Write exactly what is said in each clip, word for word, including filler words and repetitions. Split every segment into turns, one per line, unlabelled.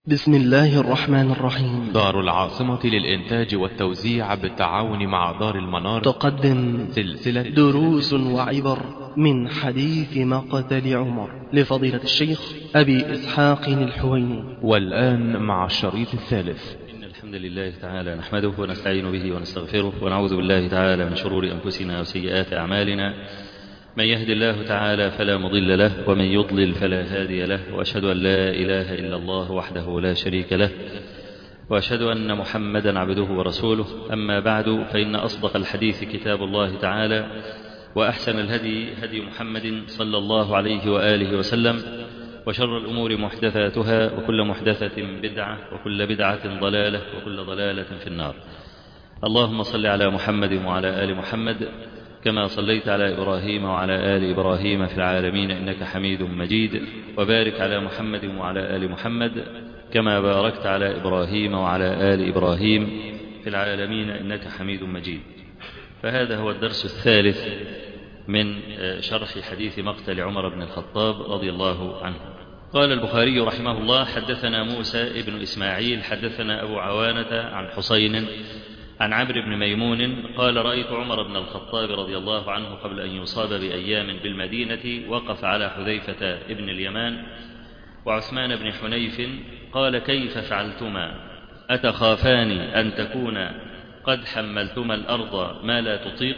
بسم الله الرحمن الرحيم.
دار العاصمة للإنتاج والتوزيع بالتعاون مع دار المنار
تقدم
سلسلة
دروس وعبر من حديث مقتل عمر لفضيلة الشيخ أبي إسحاق الحويني.
والآن مع الشريط الثالث.
إن الحمد لله تعالى نحمده ونستعين به ونستغفره ونعوذ بالله تعالى من شرور أنفسنا وسيئات أعمالنا. من يهد الله تعالى فلا مضل له ومن يضلل فلا هادي له، وأشهد أن لا إله إلا الله وحده لا شريك له، وأشهد أن محمدا عبده ورسوله. أما بعد، فإن أصدق الحديث كتاب الله تعالى، وأحسن الهدي هدي محمد صلى الله عليه وآله وسلم، وشر الأمور محدثاتها، وكل محدثة بدعة، وكل بدعة ضلالة، وكل ضلالة في النار. اللهم صل على محمد وعلى آل محمد كما صليت على إبراهيم وعلى آل إبراهيم في العالمين إنك حميد مجيد، وبارك على محمد وعلى آل محمد كما باركت على إبراهيم وعلى آل إبراهيم في العالمين إنك حميد مجيد. فهذا هو الدرس الثالث من شرح حديث مقتل عمر بن الخطاب رضي الله عنه. قال البخاري رحمه الله: حدثنا موسى ابن إسماعيل حدثنا أبو عوانة عن حسين عن عمرو بن ميمون قال: رأيت عمر بن الخطاب رضي الله عنه قبل أن يصاب بأيام بالمدينة وقف على حذيفة ابن اليمان وعثمان بن حنيف قال: كيف فعلتما؟ أتخافان أن تكون قد حملتما الأرض ما لا تطيق؟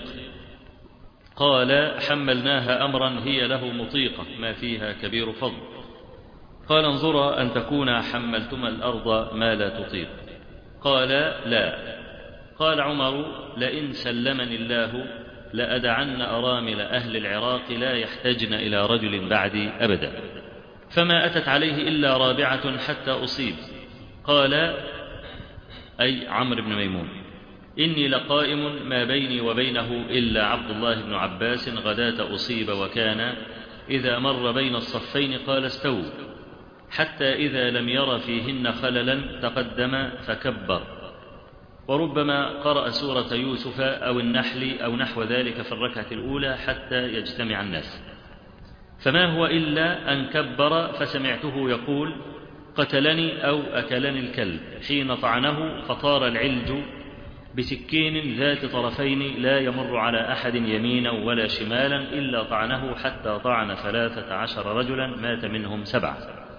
قال: حملناها أمرا هي له مطيقة ما فيها كبير فضل. قال: انظرا أن تكون حملتما الأرض ما لا تطيق. قال: لا. قال عمر: لئن سلمني الله لأدعن أرامل أهل العراق لا يحتجن إلى رجل بعدي أبدا. فما أتت عليه إلا رابعة حتى أصيب. قال أي عمرو بن ميمون: إني لقائم ما بيني وبينه إلا عبد الله بن عباس غداة أصيب، وكان إذا مر بين الصفين قال: استووا، حتى إذا لم ير فيهن خللا تقدم فكبر، وربما قرأ سورة يوسف أو النحل أو نحو ذلك في الركعة الأولى حتى يجتمع الناس. فما هو إلا أن كبر فسمعته يقول: قتلني أو أكلني الكلب، حين طعنه فطار العلج بسكين ذات طرفين لا يمر على أحد يمينا ولا شمالا إلا طعنه، حتى طعن ثلاثة عشر رجلا مات منهم سبعة.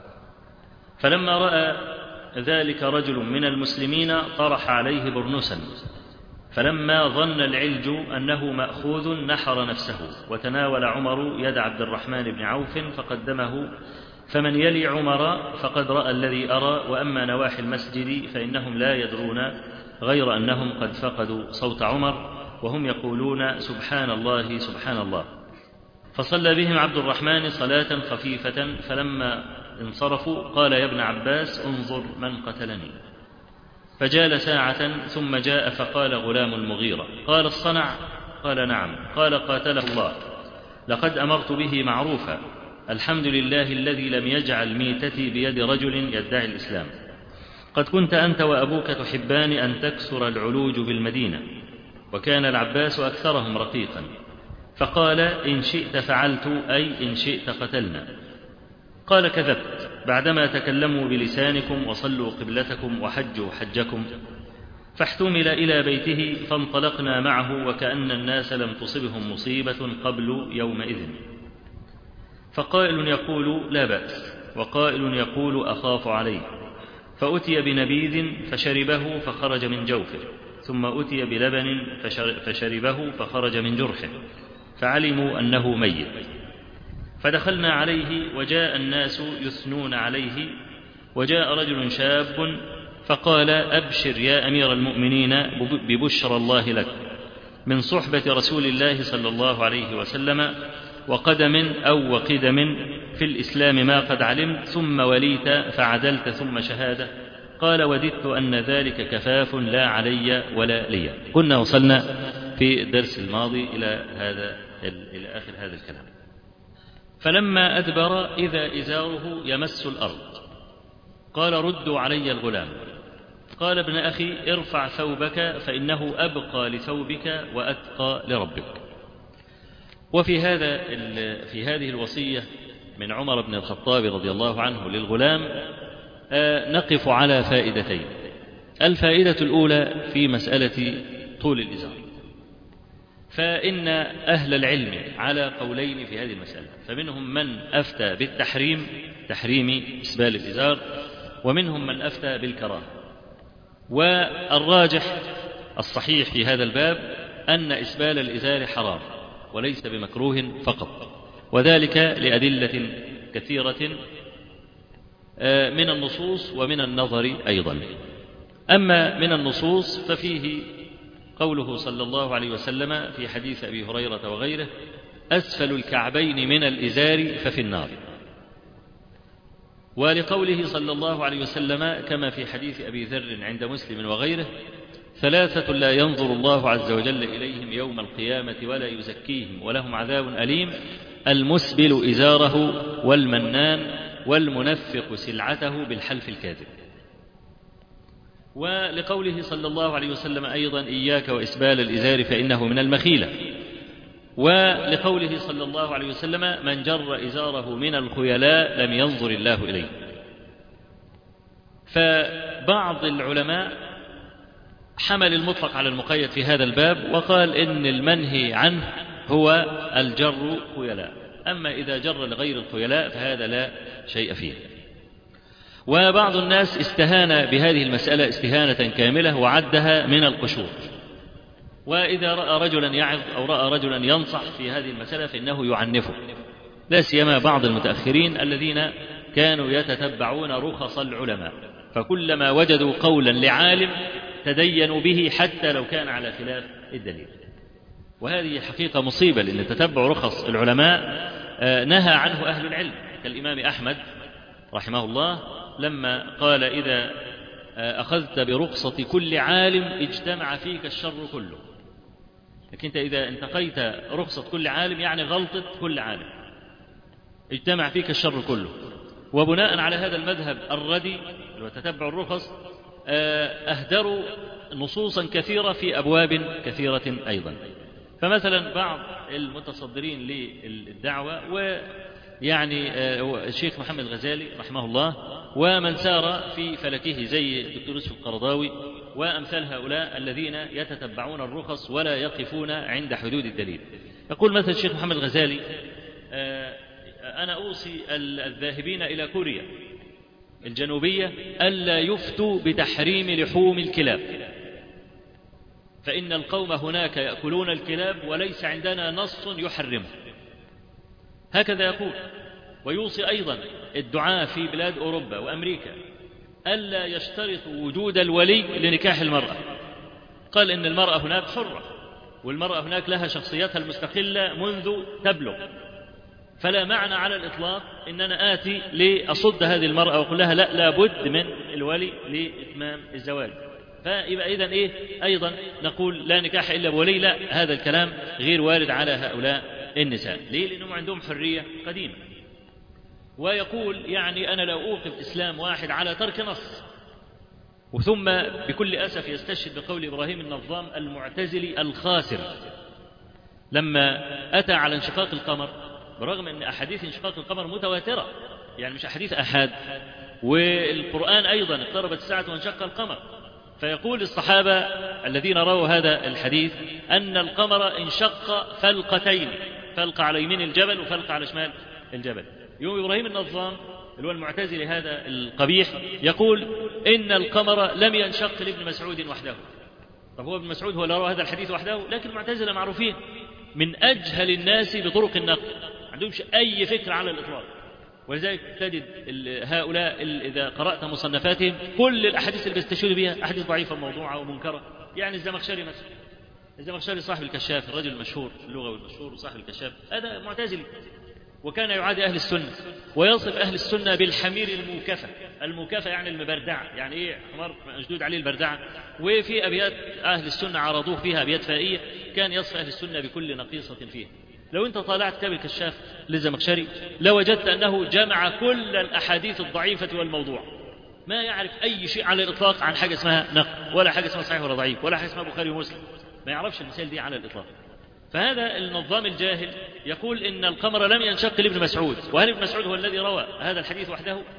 فلما رأى ذلك رجل من المسلمين طرح عليه برنسا، فلما ظن العلج أنه مأخوذ نحر نفسه، وتناول عمر يد عبد الرحمن بن عوف فقدمه. فمن يلي عمر فقد رأى الذي أرى، وأما نواحي المسجد فإنهم لا يدرون غير أنهم قد فقدوا صوت عمر، وهم يقولون: سبحان الله سبحان الله. فصلى بهم عبد الرحمن صلاة خفيفة، فلما انصرفوا قال: يا ابن عباس، انظر من قتلني. فجال ساعة ثم جاء فقال: غلام المغيرة. قال: الصنع؟ قال: نعم. قال: قاتله الله، لقد أمرت به معروفا، الحمد لله الذي لم يجعل ميتتي بيد رجل يدعي الإسلام. قد كنت أنت وأبوك تحبان أن تكثر العلوج بالمدينة، وكان العباس أكثرهم رقيقا. فقال: إن شئت فعلت، أي إن شئت قتلنا. قال: كذبت، بعدما تكلموا بلسانكم وصلوا قبلتكم وحجوا حجكم. فاحتمل إلى بيته فانطلقنا معه، وكأن الناس لم تصبهم مصيبة قبل يومئذ. فقائل يقول: لا بأس، وقائل يقول: أخاف عليه. فأتي بنبيذ فشربه فخرج من جوفه، ثم أتي بلبن فشربه فخرج من جرحه، فعلموا أنه ميت. فدخلنا عليه وجاء الناس يثنون عليه، وجاء رجل شاب فقال: أبشر يا أمير المؤمنين ببشرى الله لك، من صحبة رسول الله صلى الله عليه وسلم، وقدم أو وقدم في الإسلام ما قد علمت، ثم وليت فعدلت ثم شهادة. قال: وددت أن ذلك كفاف لا علي ولا لي. كنا وصلنا في الدرس الماضي إلى هذا إلى آخر هذا الكلام. فلما أدبر إذا إزاره يمس الأرض. قال: ردوا علي الغلام. قال: ابن أخي، ارفع ثوبك فإنه أبقى لثوبك وأتقى لربك. وفي هذا في هذه الوصية من عمر بن الخطاب رضي الله عنه للغلام نقف على فائدتين. الفائدة الأولى في مسألة طول الإزار، فإن أهل العلم على قولين في هذه المسألة، فمنهم من أفتى بالتحريم، تحريم إسبال الإزار، ومنهم من أفتى بالكراهة. والراجح الصحيح في هذا الباب أن إسبال الإزار حرام وليس بمكروه فقط، وذلك لأدلة كثيرة من النصوص ومن النظر أيضا. أما من النصوص ففيه قوله صلى الله عليه وسلم في حديث أبي هريرة وغيره: أسفل الكعبين من الإزار ففي النار. ولقوله صلى الله عليه وسلم كما في حديث أبي ذر عند مسلم وغيره: ثلاثة لا ينظر الله عز وجل إليهم يوم القيامة ولا يزكيهم ولهم عذاب أليم: المسبل إزاره والمنان والمنفق سلعته بالحلف الكاذب. ولقوله صلى الله عليه وسلم أيضا: إياك وإسبال الإزار فإنه من المخيلة. ولقوله صلى الله عليه وسلم: من جر إزاره من الخيلاء لم ينظر الله إليه. فبعض العلماء حمل المطلق على المقيد في هذا الباب وقال إن المنهي عنه هو الجر خيلاء، أما إذا جر لغير الخيلاء فهذا لا شيء فيه. وبعض الناس استهان بهذه المسألة استهانة كاملة وعدها من القشور، وإذا رأى رجلا يعظ أو رأى رجلا ينصح في هذه المسألة فإنه يعنفه، لا سيما بعض المتأخرين الذين كانوا يتتبعون رخص العلماء، فكلما وجدوا قولا لعالم تدينوا به حتى لو كان على خلاف الدليل. وهذه حقيقة مصيبة، لأن تتبع رخص العلماء نهى عنه أهل العلم، كالإمام أحمد رحمه الله لما قال: إذا أخذت برخصة كل عالم اجتمع فيك الشر كله. لكن أنت إذا انتقيت رخصة كل عالم يعني غلطة كل عالم، اجتمع فيك الشر كله. وبناء على هذا المذهب الردي وتتبع الرخص أهدروا نصوصا كثيرة في أبواب كثيرة أيضا. فمثلا بعض المتصدرين للدعوة ويعني الشيخ محمد الغزالي رحمه الله ومن سار في فلكه زي الدكتور يوسف القرضاوي وأمثال هؤلاء الذين يتتبعون الرخص ولا يقفون عند حدود الدليل. يقول مثلا الشيخ محمد الغزالي: أنا أوصي الذاهبين إلى كوريا الجنوبية ألا يفتوا بتحريم لحوم الكلاب، فإن القوم هناك يأكلون الكلاب وليس عندنا نص يحرمه. هكذا يقول. ويوصي أيضا الدعاة في بلاد أوروبا وأمريكا ألا يشترطوا وجود الولي لنكاح المرأة. قال إن المرأة هناك حرة، والمرأة هناك لها شخصيتها المستقلة منذ تبلغ، فلا معنى على الإطلاق إن أنا آتي لأصد هذه المرأة وأقول لها لا لابد من الولي لإتمام الزواج. فيبقى إذن إيه أيضا نقول لا نكاح إلا بولي؟ لا، هذا الكلام غير وارد على هؤلاء النساء. ليه؟ لأنهم عندهم حرية قديمة. ويقول يعني أنا لو أوقف إسلام واحد على ترك نص، وثم بكل أسف يستشهد بقول إبراهيم النظام المعتزلي الخاسر لما أتى على انشقاق القمر، برغم أن أحاديث انشقاق القمر متواترة، يعني مش أحاديث أحاد، والقرآن أيضا اقتربت الساعة وانشق القمر. فيقول الصحابة الذين رووا هذا الحديث أن القمر انشق فلقتين، فلقة على يمين الجبل وفلقة على شمال الجبل. يوم إبراهيم النظام اللي هو المعتزلي هذا القبيح يقول إن القمر لم ينشق لابن مسعود وحده. طب هو ابن مسعود هو اللي روى هذا الحديث وحده؟ لكن المعتزلة معروفين من أجهل الناس بطرق النقل، ما عندهمش أي فكرة على الإطلاق. ولذلك تجد هؤلاء إذا قرأت مصنفاتهم كل الأحاديث اللي بيستشهدوا بها أحاديث ضعيفة موضوعة ومنكرة. يعني الزمخشري مثلا، الزمخشري صاحب الكشاف، الرجل المشهور اللغوي المشهور وصاحب الكشاف، هذا معتزلي وكان يعادي أهل السنة ويصف أهل السنة بالحمير الموكفة. الموكفة يعني المبردعة، يعني إيه؟ حمار مشدود عليه البردعة. وفي أبيات أهل السنة عرضوه فيها أبيات فائية كان يصف أهل السنة بكل نقيصة فيها. لو أنت طالعت كتاب الكشاف للزمخشري لوجدت أنه جمع كل الأحاديث الضعيفة والموضوع، ما يعرف أي شيء على الإطلاق عن حاجة اسمها نقل، ولا حاجة اسمها صحيح ولا ضعيف، ولا حاجة اسمها بخاري ومسلم، ما يعرفش المثال دي على الإطلاق. فهذا النظام الجاهل يقول إن القمر لم ينشق لابن مسعود، وهل ابن مسعود هو الذي روى هذا الحديث وحده؟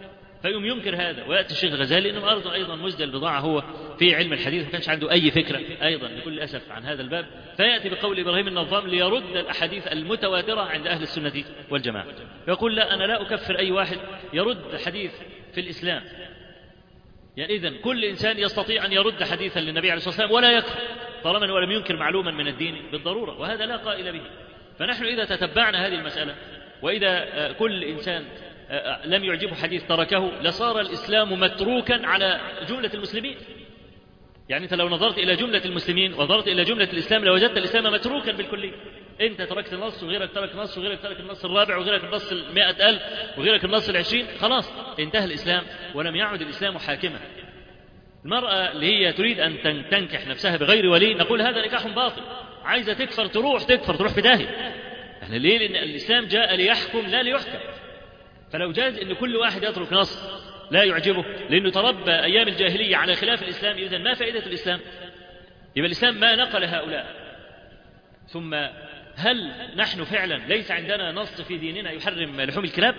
فيقوم ينكر هذا. ويأتي الشيخ الغزالي إنه أرضه أيضا مزدى البضاعة، هو في علم الحديث ما كانش عنده أي فكرة أيضا بكل أسف عن هذا الباب، فيأتي بقول إبراهيم النظام ليرد الأحاديث المتواترة عند أهل السنة والجماعة، يقول لا، أنا لا أكفر أي واحد يرد حديث في الإسلام. يعني إذن كل إنسان يستطيع أن يرد حديثا للنبي عليه الصلاة والسلام ولا يكفر طالما ولم ينكر معلوما من الدين بالضرورة، وهذا لا قائل به. فنحن إذا تتبعنا هذه المسألة، وإذا كل إنسان لم يعجبه حديث تركه، لصار الإسلام متروكا على جملة المسلمين. يعني أنت لو نظرت إلى جملة المسلمين ونظرت إلى جملة الإسلام لوجدت الإسلام متروكا بالكلية. أنت تركت نص وغيرك ترك نص وغيرك ترك النص الرابع وغيرك النص المائة ألف وغيرك النص العشرين، خلاص انتهى الإسلام ولم يعد الإسلام حاكما. المرأة اللي هي تريد أن تنكح نفسها بغير ولي نقول هذا نكاح باطل، عايزة تكفر تروح تكفر تروح في داهية. احنا ليه؟ لأن الإسلام جاء ليحكم لا ليحكم. فلو جاز أن كل واحد يترك نص لا يعجبه لأنه تربى أيام الجاهلية على خلاف الإسلام، إذن ما فائدة الإسلام؟ يبقى الإسلام ما نقل هؤلاء. ثم هل نحن فعلا ليس عندنا نص في ديننا يحرم لحوم الكلاب؟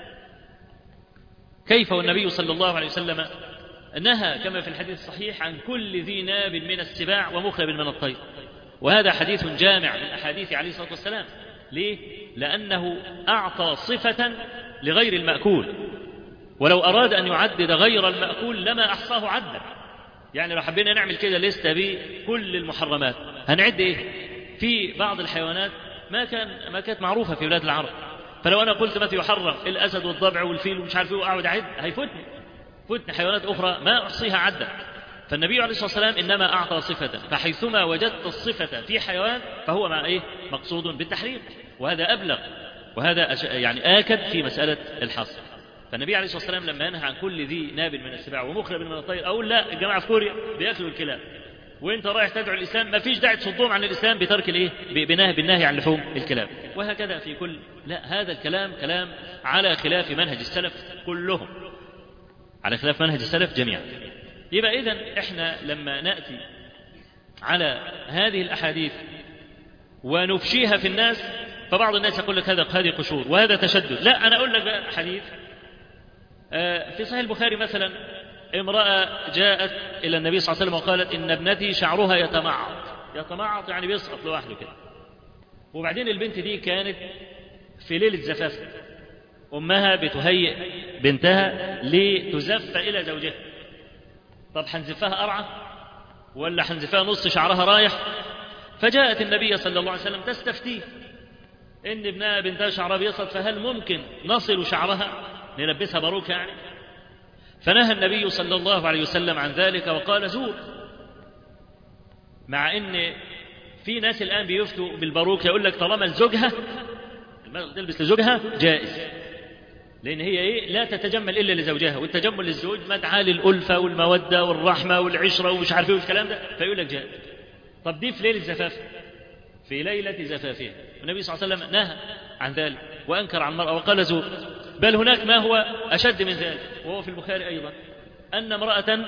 كيف والنبي صلى الله عليه وسلم نهى كما في الحديث الصحيح عن كل ذي ناب من السباع ومخلب من الطير، وهذا حديث جامع من أحاديث عليه الصلاة والسلام. ليه؟ لأنه أعطى صفة لغير المأكول، ولو أراد أن يعدد غير المأكول لما أحصاه عدا. يعني لو حبينا نعمل كده لستة بكل المحرمات هنعد إيه؟ في بعض الحيوانات ما كان ما كانت معروفة في بلاد العرب، فلو أنا قلت مثل يحرم الأسد والضبع والفيل ومش عارف إيه وأقعد أعد هيفوتني فوتني حيوانات أخرى ما أحصيها عدا. فالنبي عليه الصلاة والسلام إنما أعطى صفة، فحيثما وجدت الصفة في حيوان فهو مع إيه؟ مقصود بالتحريم، وهذا أبلغ وهذا يعني آكد في مسألة الحصر. فالنبي عليه الصلاة والسلام لما ينهى عن كل ذي ناب من السباع ومخلب من الطير، أقول لا، الجماعة في كوريا بيأكلوا الكلاب وانت رايح تدعو الإسلام ما فيش داعي تصدهم عن الإسلام بترك الايه؟ بنهي بالنهي عن لحوم الكلاب. وهكذا في كل، لا، هذا الكلام كلام على خلاف منهج السلف كلهم، على خلاف منهج السلف جميعا. يبقى إذن إحنا لما نأتي على هذه الأحاديث ونفشيها في الناس، فبعض الناس يقول لك هذا هذه قشور وهذا تشدد. لا، أنا أقول لك بقى حديث في صحيح البخاري مثلا، امرأة جاءت إلى النبي صلى الله عليه وسلم وقالت إن ابنتي شعرها يتمعط. يتمعط يعني بيسقط لوحده كده. وبعدين البنت دي كانت في ليلة زفاف، أمها بتهيئ بنتها لتزف إلى زوجها. طب حنزفها قرعة ولا حنزفها نص شعرها رايح؟ فجاءت النبي صلى الله عليه وسلم تستفتيه إن ابنها بنتها شعرها بيسقط، فهل ممكن نصل شعرها نلبسها باروكة يعني؟ فنهى النبي صلى الله عليه وسلم عن ذلك وقال زور. مع ان في ناس الآن بيفتوا بالباروكة، يقول لك طالما لزوجها تلبس لزوجها جائز، لأن هي إيه؟ لا تتجمل إلا لزوجها، والتجمل للزوج مدعاة للألفة والمودة والرحمة والعشرة ومش عارف ايه والكلام ده، فيقول لك جائز. طب دي في ليلة زفاف، في ليلة زفافها النبي صلى الله عليه وسلم نهى عن ذلك وأنكر عن المرأة وقال زور. بل هناك ما هو أشد من ذلك، وهو في البخاري أيضا، أن امرأة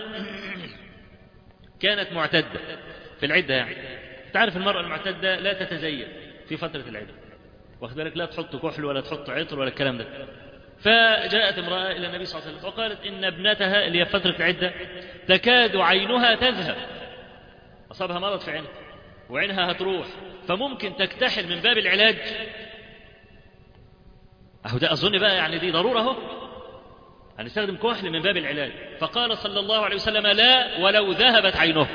كانت معتدة في العدة. يعني تعرف المرأة المعتدة لا تتزين في فترة العدة، واخد بالك، لا تحط كحل ولا تحط عطر ولا الكلام ده. فجاءت امرأة إلى النبي صلى الله عليه وسلم وقالت إن ابنتها اللي هي فترة العدة تكاد عينها تذهب، أصابها مرض في عينها وعينها هتروح، فممكن تكتحل من باب العلاج. أهو ده أظن بقى يعني دي ضرورة اهو، هنستخدم كحل من باب العلاج. فقال صلى الله عليه وسلم لا ولو ذهبت عينه.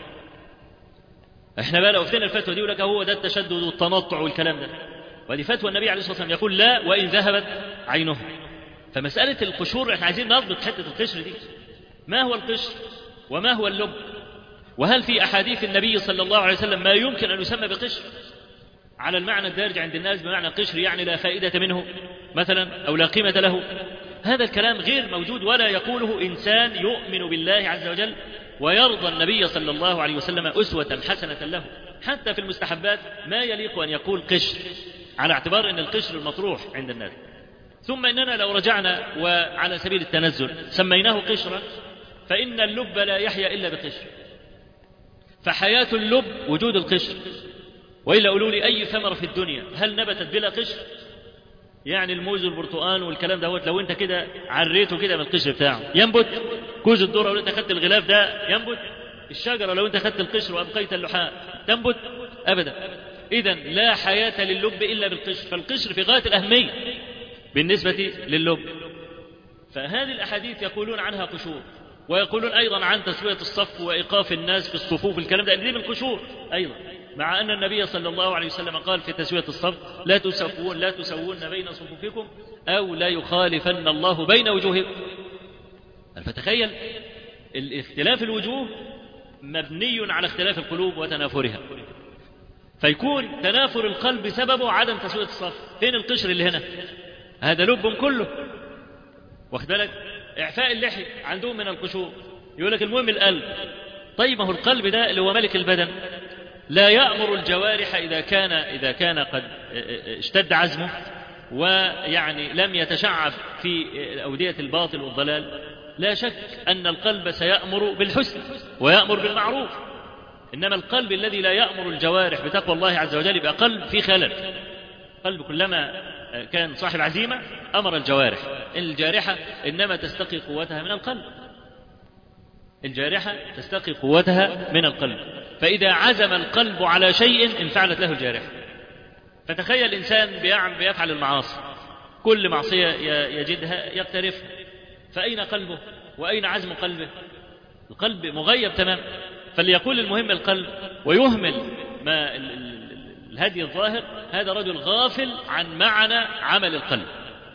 احنا بقى لو افتنا الفتوى دي يقول لك هو ده التشدد والتنطع والكلام ده، ودي فتوى النبي عليه الصلاة والسلام يقول لا وإن ذهبت عينه. فمسألة القشور احنا عايزين نضبط حتة القشر دي، ما هو القشر وما هو اللب، وهل في أحاديث النبي صلى الله عليه وسلم ما يمكن أن يسمى بقشر على المعنى الدارج عند الناس بمعنى قشر يعني لا فائدة منه مثلا أو لا قيمة له؟ هذا الكلام غير موجود ولا يقوله إنسان يؤمن بالله عز وجل ويرضى النبي صلى الله عليه وسلم أسوة حسنة له. حتى في المستحبات ما يليق أن يقول قشر على اعتبار أن القشر المطروح عند الناس. ثم إننا لو رجعنا وعلى سبيل التنزل سميناه قشرا، فإن اللب لا يحيا إلا بقشر، فحياة اللب وجود القشر. وإلا قولوا لي أي ثمرة في الدنيا هل نبتت بلا قشر؟ يعني الموز والبرتقال والكلام ده لو انت كده عريته كده من القشر بتاعه ينبت. كوز الذره لو انت خدت الغلاف ده ينبت. الشجره لو انت خدت القشر وابقيت اللحاء تنبت ابدا. اذا لا حياه للب الا بالقشر، فالقشر في غايه الاهميه بالنسبه للب. فهذه الاحاديث يقولون عنها قشور، ويقولون ايضا عن تسويه الصف وايقاف الناس في الصفوف، الكلام ده دي من القشور ايضا، مع أن النبي صلى الله عليه وسلم قال في تسوية الصف لا تسوون لا تسوون بين صفوفكم أو لا يخالفن الله بين وجوهكم. فتخيل الاختلاف الوجوه مبني على اختلاف القلوب وتنافرها، فيكون تنافر القلب سببه عدم تسوية الصف. فين القشر اللي هنا؟ هذا لب كله، واخد بالك؟ إعفاء اللحية عندهم من القشور. يقول لك المهم القلب. طيب ما هو القلب ده اللي هو ملك البدن لا يأمر الجوارح إذا كان إذا كان قد اشتد عزمه ويعني لم يتشعب في أودية الباطل والضلال. لا شك أن القلب سيأمر بالحسن ويأمر بالمعروف، إنما القلب الذي لا يأمر الجوارح بتقوى الله عز وجل يبقى قلب في خلل. قلب كلما كان صاحب عزيمة أمر الجوارح. الجارحة إنما تستقي قوتها من القلب، الجارحة تستقي قوتها من القلب، فإذا عزم القلب على شيء انفعلت له الجارحة. فتخيل الإنسان بيفعل المعاصي، كل معصية يجدها يقترفها، فأين قلبه وأين عزم قلبه؟ القلب مغيب تمام. فليقول المهم القلب ويهمل ما الهدي الظاهر، هذا رجل غافل عن معنى عمل القلب،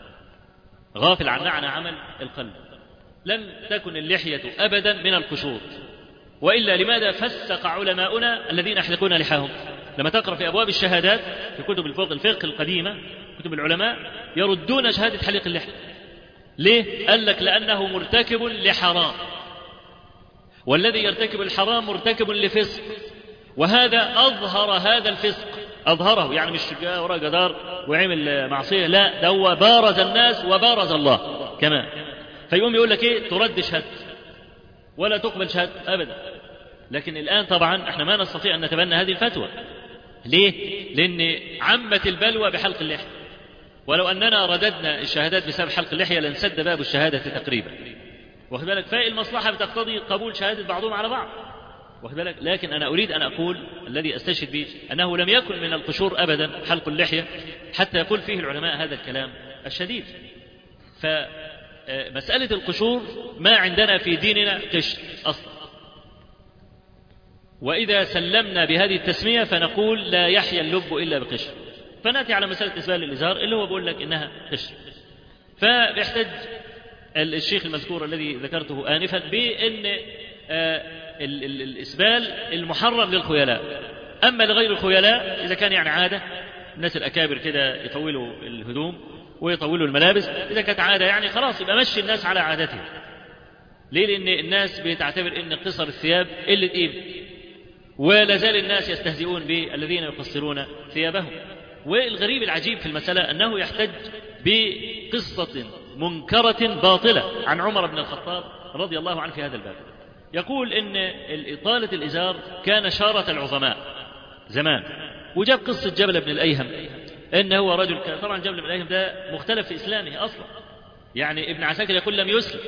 غافل عن معنى عمل القلب. لم تكن اللحية أبدا من القشور، وإلا لماذا فسق علماؤنا الذين يحلقون لحاهم؟ لما تقرأ في أبواب الشهادات في كتب الفقه الفقه القديمة كتب العلماء يردون شهادة حليق اللحية. ليه؟ قال لك لأنه مرتكب لحرام، والذي يرتكب الحرام مرتكب لفسق، وهذا أظهر هذا الفسق، أظهره يعني مش جاء وراء جدار وعمل معصية، لا، ده هو بارز الناس وبارز الله كمان. فيقوم يقول لك ايه؟ ترد شهادة ولا تقبل شهادة أبدا. لكن الآن طبعا احنا ما نستطيع أن نتبنى هذه الفتوى. ليه؟ لأن عمت البلوى بحلق اللحية، ولو أننا رددنا الشهادات بسبب حلق اللحية لانسد باب الشهادة تقريبا، واخد بالك؟ فالمصلحة بتقتضي قبول شهادة بعضهم على بعض، واخد بالك؟ لكن أنا أريد أن أقول الذي أستشهد به أنه لم يكن من القشور أبدا حلق اللحية، حتى يقول فيه العلماء هذا الكلام الشديد. فمسألة القشور ما عندنا في ديننا قشر أصلا، وإذا سلمنا بهذه التسمية فنقول لا يحيا اللب إلا بقشر، فنأتي على مسألة إسبال الإزار اللي هو بقول لك إنها قشر. فبيحتج الشيخ المذكور الذي ذكرته آنفا بأن الإسبال المحرم للخيلاء، أما لغير الخيلاء إذا كان يعني عادة الناس الأكابر كده يطولوا الهدوم ويطولوا الملابس، إذا كانت عادة يعني خلاص يبقى مشي الناس على عادتهم. ليه؟ لأن الناس بتعتبر أن قصر الثياب قلة قيمة، ولا زال الناس يستهزئون بالذين يقصرون ثيابهم. والغريب العجيب في المسألة أنه يحتج بقصة منكرة باطلة عن عمر بن الخطاب رضي الله عنه في هذا الباب. يقول إن إطالة الإزار كان شارة العظماء زمان، وجاب قصة جبل بن الأيهم إنه هو رجل، طبعا جبل بن الأيهم ده مختلف في إسلامه أصلا، يعني ابن عساكر يقول لم يسلم،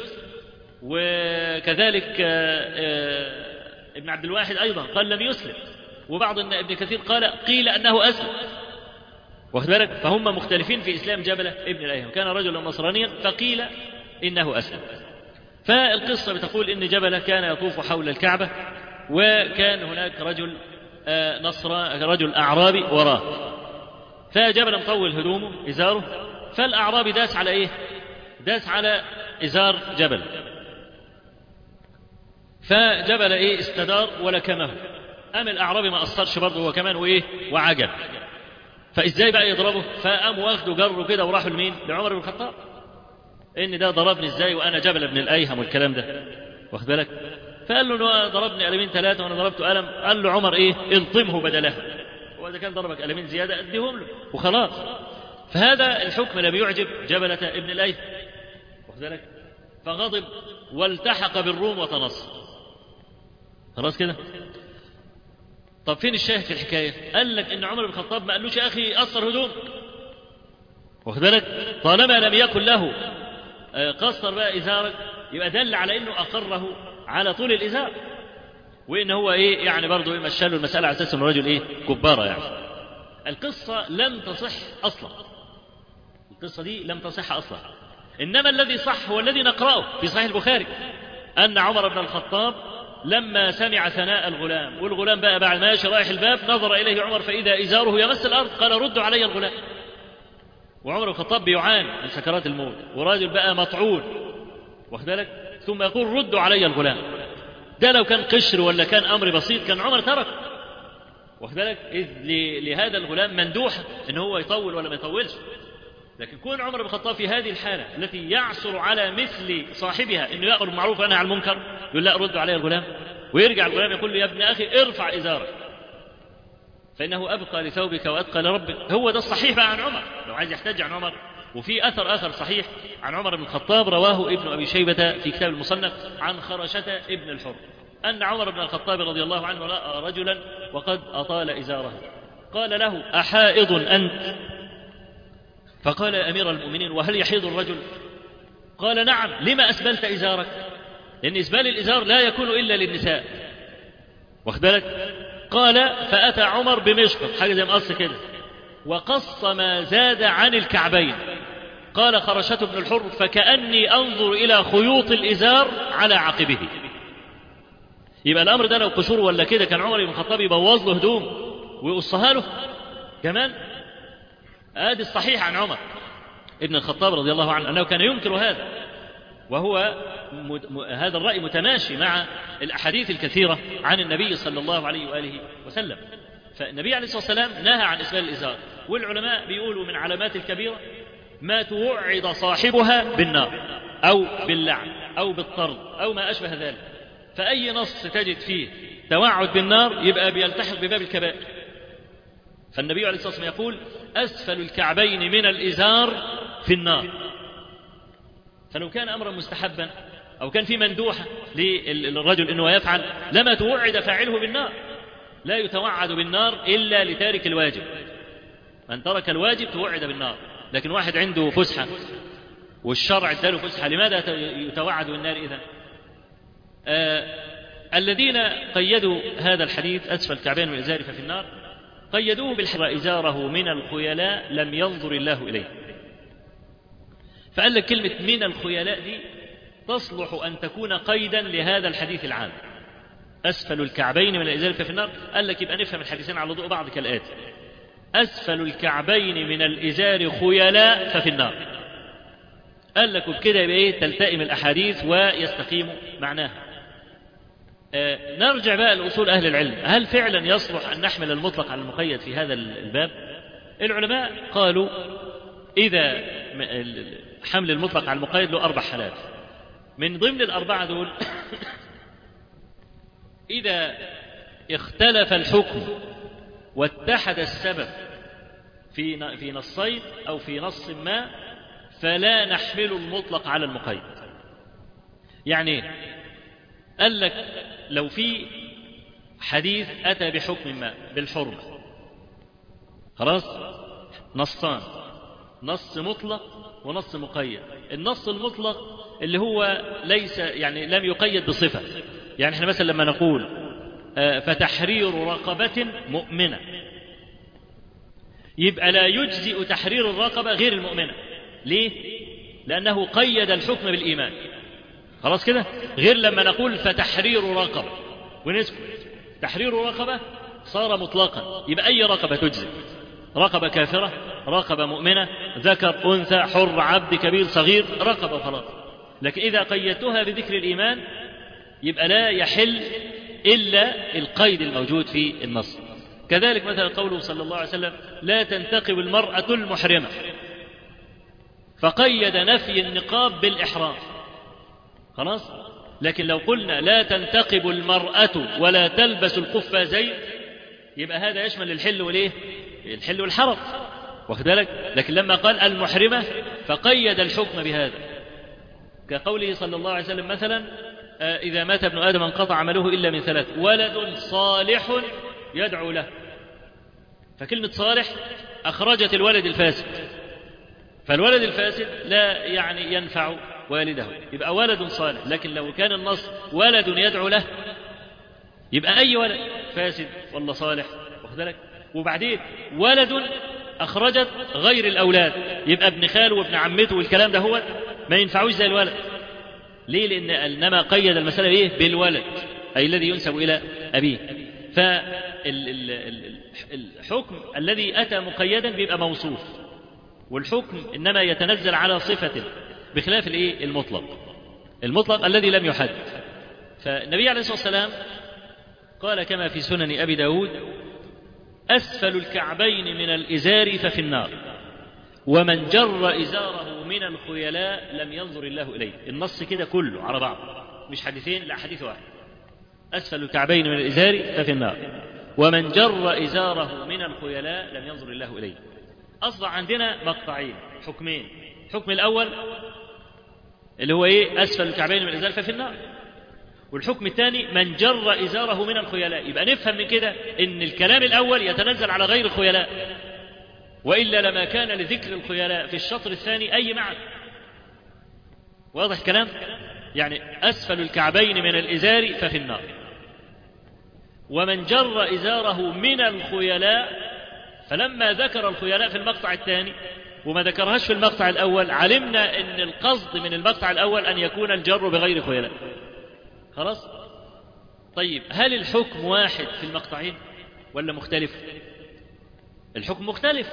وكذلك ابن عبد الواحد أيضا قال لم يسلم، وبعض ابن كثير قال قيل أنه أسلم، واخد بالك؟ فهم مختلفين في إسلام جبل ابن الأيهم، كان رجلا نصرانيا فقيل إنه أسلم. فالقصة بتقول إن جبل كان يطوف حول الكعبة، وكان هناك رجل نصر رجل أعرابي وراه، فجبل مطول هدومه إزاره، فالأعرابي داس على إيه؟ داس على إزار جبل، فجبل إيه؟ استدار ولكمه. أم الأعرابي ما أثرش برضه هو كمان وإيه؟ وعجب. فإزاي بقى يضربه؟ فقام واخده جره كده وراحوا لمين؟ لعمر بن الخطاب، إن ده ضربني إزاي وأنا جبل ابن الأيهم والكلام ده، واخد بالك؟ فقال له إنه ضربني قلمين ثلاثة وأنا ضربته قلم. قال له عمر إيه؟ الطمه بدله، وإذا كان ضربك قلمين زيادة أديهم له وخلاص. فهذا الحكم لم يعجب جبلة ابن الأيهم، واخد بالك؟ فغضب والتحق بالروم وتنصر. خلاص كده. طب فين الشاهد في الحكاية؟ قال لك إن عمر بن الخطاب ما قالوش يا أخي أثر هدوم، واخد بالك؟ طالما لم يكن له قصر بقى إزارك يبقى دل على إنه أقره على طول الإزار، وإن هو إيه يعني برضه إيه مشاله المسألة على أساس إنه رجل إيه كبارة يعني. القصة لم تصح أصلا، القصة دي لم تصح أصلا، إنما الذي صح هو الذي نقرأه في صحيح البخاري أن عمر بن الخطاب لما سمع ثناء الغلام، والغلام بقى بعد ما ماشي رايح الباب نظر إليه عمر فإذا إزاره يمس الأرض قال ردوا علي الغلام. وعمر بن الخطاب بيعاني من سكرات الموت وراجل بقى مطعون واخد بالك، ثم يقول ردوا علي الغلام. ده لو كان قشر ولا كان أمر بسيط كان عمر ترك واخد بالك، إذ لهذا الغلام مندوح إن هو يطول ولا ما يطولش. لكن كون عمر بن الخطاب في هذه الحالة التي يعثر على مثل صاحبها إنه يأمر بالمعروف وينهى عن المنكر يقول لا ردوا علي الغلام، ويرجع الغلام يقول له يا ابن أخي ارفع إزارك فإنه أبقى لثوبك وأتقى لربك. هو ده الصحيح بقى عن عمر لو عايز يحتج عن عمر. وفي أثر آخر صحيح عن عمر بن الخطاب رواه ابن أبي شيبة في كتاب المصنف عن خرشة ابن الحر أن عمر بن الخطاب رضي الله عنه رأى رجلا وقد أطال إزاره قال له أحائض أنت؟ فقال يا أمير المؤمنين وهل يحيض الرجل؟ قال نعم. لما أسبلت إزارك؟ لأن إسبال الإزار لا يكون إلا للنساء واخد بالك. قال فأتى عمر بمشقط حاجة زي مقص كده وقص ما زاد عن الكعبين. قال خرشة بن الحر فكأني أنظر إلى خيوط الإزار على عقبه. يبقى الأمر ده لو قشور ولا كده كان عمر بن الخطاب يبوظ له هدوم ويقصها له كمان. هذا الصحيح عن عمر ابن الخطاب رضي الله عنه أنه كان ينكر هذا، وهو هذا الرأي متماشي مع الأحاديث الكثيرة عن النبي صلى الله عليه وآله وسلم. فالنبي عليه الصلاة والسلام نهى عن إسبال الإزار، والعلماء بيقولوا من علامات الكبيرة ما توعد صاحبها بالنار أو باللعن أو بالطرد أو ما أشبه ذلك. فأي نص تجد فيه توعد بالنار يبقى بيلتحق بباب الكبائر. فالنبي عليه الصلاة والسلام يقول أسفل الكعبين من الإزار في النار. فلو كان أمرا مستحبا أو كان في مندوحة للرجل إنه يفعل لما توعد فاعله بالنار. لا يتوعد بالنار إلا لتارك الواجب، من ترك الواجب توعد بالنار. لكن واحد عنده فسحة والشرع اداله فسحة لماذا يتوعد بالنار إذن؟ آه الذين قيدوا هذا الحديث أسفل الكعبين من الإزار ففي النار قيدوه بالحر إزاره من الخيلاء لم ينظر الله إليه. فقال لك كلمة من الخيلاء دي تصلح أن تكون قيدا لهذا الحديث العام أسفل الكعبين من الإزار ففي النار. قال لك يبقى نفهم الحديثين على ضوء بعض كالآتي: أسفل الكعبين من الإزار خيلاء ففي النار. قال لك وبكده يبقى إيه تلتئم الأحاديث ويستقيم معناها. آه نرجع بقى لأصول أهل العلم، هل فعلا يصلح أن نحمل المطلق على المقيد في هذا الباب؟ العلماء قالوا إذا حمل المطلق على المقيد له أربع حالات. من ضمن الأربعة دول إذا اختلف الحكم واتحد السبب في في نصين أو في نص ما فلا نحمل المطلق على المقيد. يعني قال لك لو في حديث أتى بحكم ما بالحرمة خلاص نصان، نص مطلق ونص مقيد. النص المطلق اللي هو ليس يعني لم يقيد بصفة، يعني احنا مثلا لما نقول فتحرير رقبة مؤمنة يبقى لا يجزئ تحرير الرقبة غير المؤمنة. ليه؟ لأنه قيد الحكم بالإيمان خلاص كده، غير لما نقول فتحرير رقبة ونسكت. تحرير رقبة صار مطلقا يبقى أي رقبة تجزئ، رقبة كافرة، رقبة مؤمنة، ذكر أنثى، حر، عبد، كبير، صغير، رقبة خلاص. لكن إذا قيدتها بذكر الإيمان يبقى لا يحل إلا القيد الموجود في النص. كذلك مثلا قوله صلى الله عليه وسلم لا تنتقب المرأة المحرمة، فقيد نفي النقاب بالإحرام خلاص. لكن لو قلنا لا تنتقب المرأة ولا تلبس القفازين يبقى هذا يشمل الحل والإيه؟ الحل والحرم واخد بالك. لكن لما قال المحرمة فقيد الحكم بهذا، كقوله صلى الله عليه وسلم مثلا إذا مات ابن آدم انقطع عمله إلا من ثلاث: ولد صالح يدعو له. فكلمة صالح أخرجت الولد الفاسد فالولد الفاسد لا يعني ينفع والده، يبقى ولد صالح. لكن لو كان النص ولد يدعو له، يبقى أي ولد فاسد ولا صالح، واخد بالك؟ وبعدين ولد أخرجت غير الأولاد، يبقى ابن خاله وابن عمته والكلام ده هو ما ينفعوش زي الولد. ليه؟ لأن إنما قيد المسألة إيه؟ بالولد، أي الذي ينسب إلى أبيه. فالحكم الذي أتى مقيدا بيبقى موصوف، والحكم إنما يتنزل على صفة، بخلاف الإيه؟ المطلق، المطلق الذي لم يحد. فالنبي عليه الصلاة والسلام قال كما في سنن أبي داود: أسفل الكعبين من الإزار ففي النار، ومن جر إزاره من الخيلاء لم ينظر الله إليه. النص كده كله على بعض، مش حديثين، لا حديث واحد. أسفل الكعبين من الإزار ففي النار، ومن جر إزاره من الخيلاء لم ينظر الله إليه. أصبح عندنا مقطعين، حكمين. الحكم الأول اللي هو إيه؟ أسفل الكعبين من الإزار ففي النار. والحكم الثاني من جر إزاره من الخيلاء. يبقى نفهم من كده إن الكلام الأول يتنزل على غير الخيلاء، وإلا لما كان لذكر الخيلاء في الشطر الثاني أي معنى. واضح الكلام؟ يعني أسفل الكعبين من الإزار ففي النار، ومن جر إزاره من الخيلاء. فلما ذكر الخيلاء في المقطع الثاني وما ذكرهاش في المقطع الأول، علمنا أن القصد من المقطع الأول أن يكون الجر بغير خيلاء. خلاص؟ طيب هل الحكم واحد في المقطعين ولا مختلف؟ الحكم مختلف.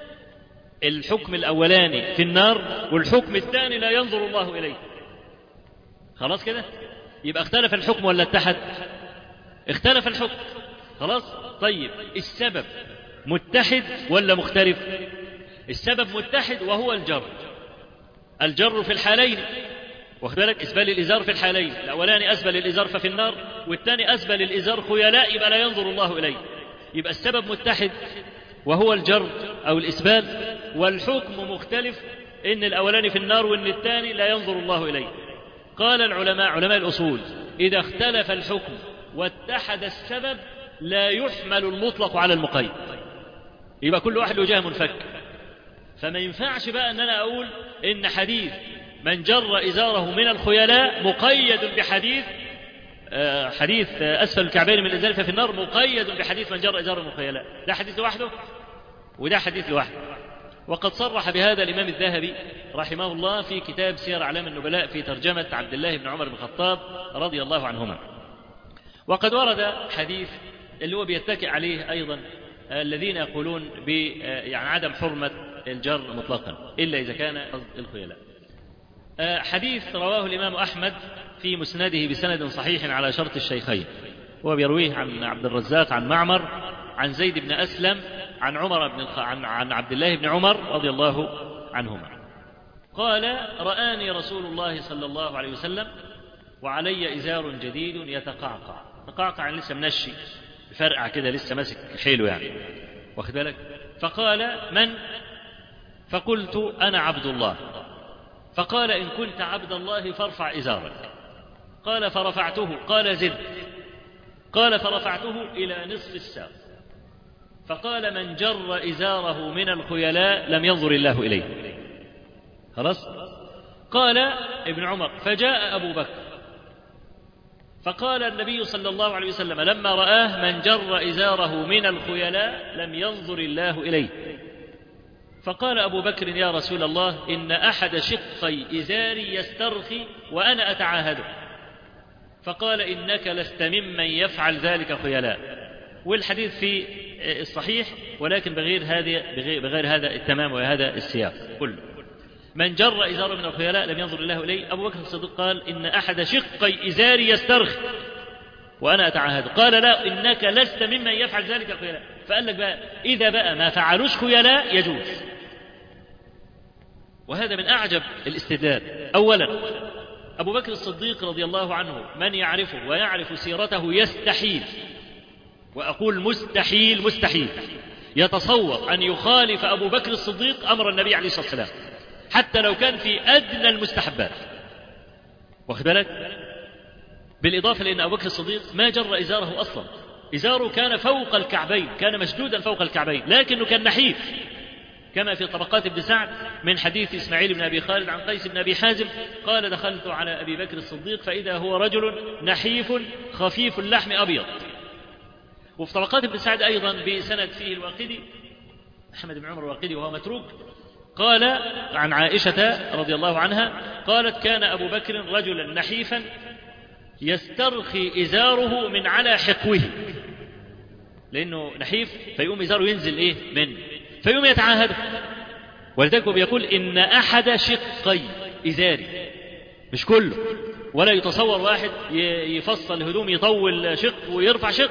الحكم الأولاني في النار، والحكم الثاني لا ينظر الله إليه. خلاص كده؟ يبقى اختلف الحكم ولا اتحد؟ اختلف الحكم. خلاص؟ طيب السبب متحد ولا مختلف؟ السبب متحد وهو الجر. الجر في الحالين، واخد بالك؟ اسبال الازار في الحالين، الاولاني اسبل الازار ففي النار، والثاني اسبل الازار خيلاء، يبقى لا ينظر الله اليه. يبقى السبب متحد وهو الجر او الاسبال، والحكم مختلف، ان الاولاني في النار وان الثاني لا ينظر الله اليه. قال العلماء، علماء الاصول: اذا اختلف الحكم واتحد السبب لا يحمل المطلق على المقيد، يبقى كل واحد له جهه منفك. فما ينفعش بقى ان انا اقول ان حديث من جر إزاره من الخيلاء مقيد بحديث آه حديث آه أسفل الكعبين من الإزار ففي النار مقيد بحديث من جر إزاره من الخيلاء. ده حديث لوحده وده حديث لوحده. وقد صرح بهذا الإمام الذهبي رحمه الله في كتاب سير أعلام النبلاء في ترجمة عبد الله بن عمر بن الخطاب رضي الله عنهما. وقد ورد حديث اللي هو بيتكئ عليه أيضا آه الذين يقولون ب آه يعني عدم حرمة الجر مطلقا إلا إذا كان قصد الخيلاء. حديث رواه الإمام أحمد في مسنده بسند صحيح على شرط الشيخين، هو بيرويه عن عبد الرزاق عن معمر عن زيد بن أسلم عن عمر بن الخ... عن... عن عبد الله بن عمر رضي الله عنهما قال: رآني رسول الله صلى الله عليه وسلم وعلي إزار جديد يتقعقع. تقعقع لسه منشي، فرقع كده لسه ماسك حيله يعني، واخد بالك؟ فقال: من؟ فقلت: أنا عبد الله. فقال: إن كنت عبد الله فارفع إزارك. قال: فرفعته. قال: زد. قال: فرفعته إلى نصف الساق. فقال: من جر إزاره من الخيلاء لم ينظر الله إليه. خلاص؟ قال ابن عمر: فجاء أبو بكر فقال النبي صلى الله عليه وسلم لما رآه: من جر إزاره من الخيلاء لم ينظر الله إليه. فقال أبو بكر: يا رسول الله، إن أحد شقي إزاري يسترخي وأنا أتعاهده. فقال: إنك لست ممن يفعل ذلك خيلاء. والحديث في الصحيح ولكن بغير هذا بغير هذا التمام وهذا السياق كله. من جر إزاره من الخيلاء لم ينظر الله إليه. أبو بكر الصديق قال: إن أحد شقي إزاري يسترخي وأنا أتعاهده. قال: لا، إنك لست ممن يفعل ذلك خيلاء. فقال لك بقى: إذا بقى ما فعلوش خيلاء يجوز. وهذا من أعجب الاستدلال. أولا، أبو بكر الصديق رضي الله عنه من يعرفه ويعرف سيرته يستحيل، وأقول مستحيل مستحيل، يتصور أن يخالف أبو بكر الصديق أمر النبي عليه الصلاة والسلام حتى لو كان في أدنى المستحبات، واخد بالك؟ بالإضافة لأن أبو بكر الصديق ما جر إزاره أصلا، إزاره كان فوق الكعبين، كان مشدودا فوق الكعبين، لكنه كان نحيف، كما في طبقات ابن سعد من حديث إسماعيل بن أبي خالد عن قيس بن أبي حازم قال دخلت على أبي بكر الصديق فإذا هو رجل نحيف خفيف اللحم أبيض. وفي طبقات ابن سعد أيضا بسند فيه الواقدي أحمد بن عمر الواقدي وهو متروك قال عن عائشة رضي الله عنها قالت كان أبو بكر رجلا نحيفا يسترخي إزاره من على حقوه، لأنه نحيف فيقوم إزاره ينزل إيه منه فيقوم يتعاهد. ولذلك بيقول إن أحد شقي إزاري، مش كله، ولا يتصور واحد يفصل هدوم يطول شق ويرفع شق،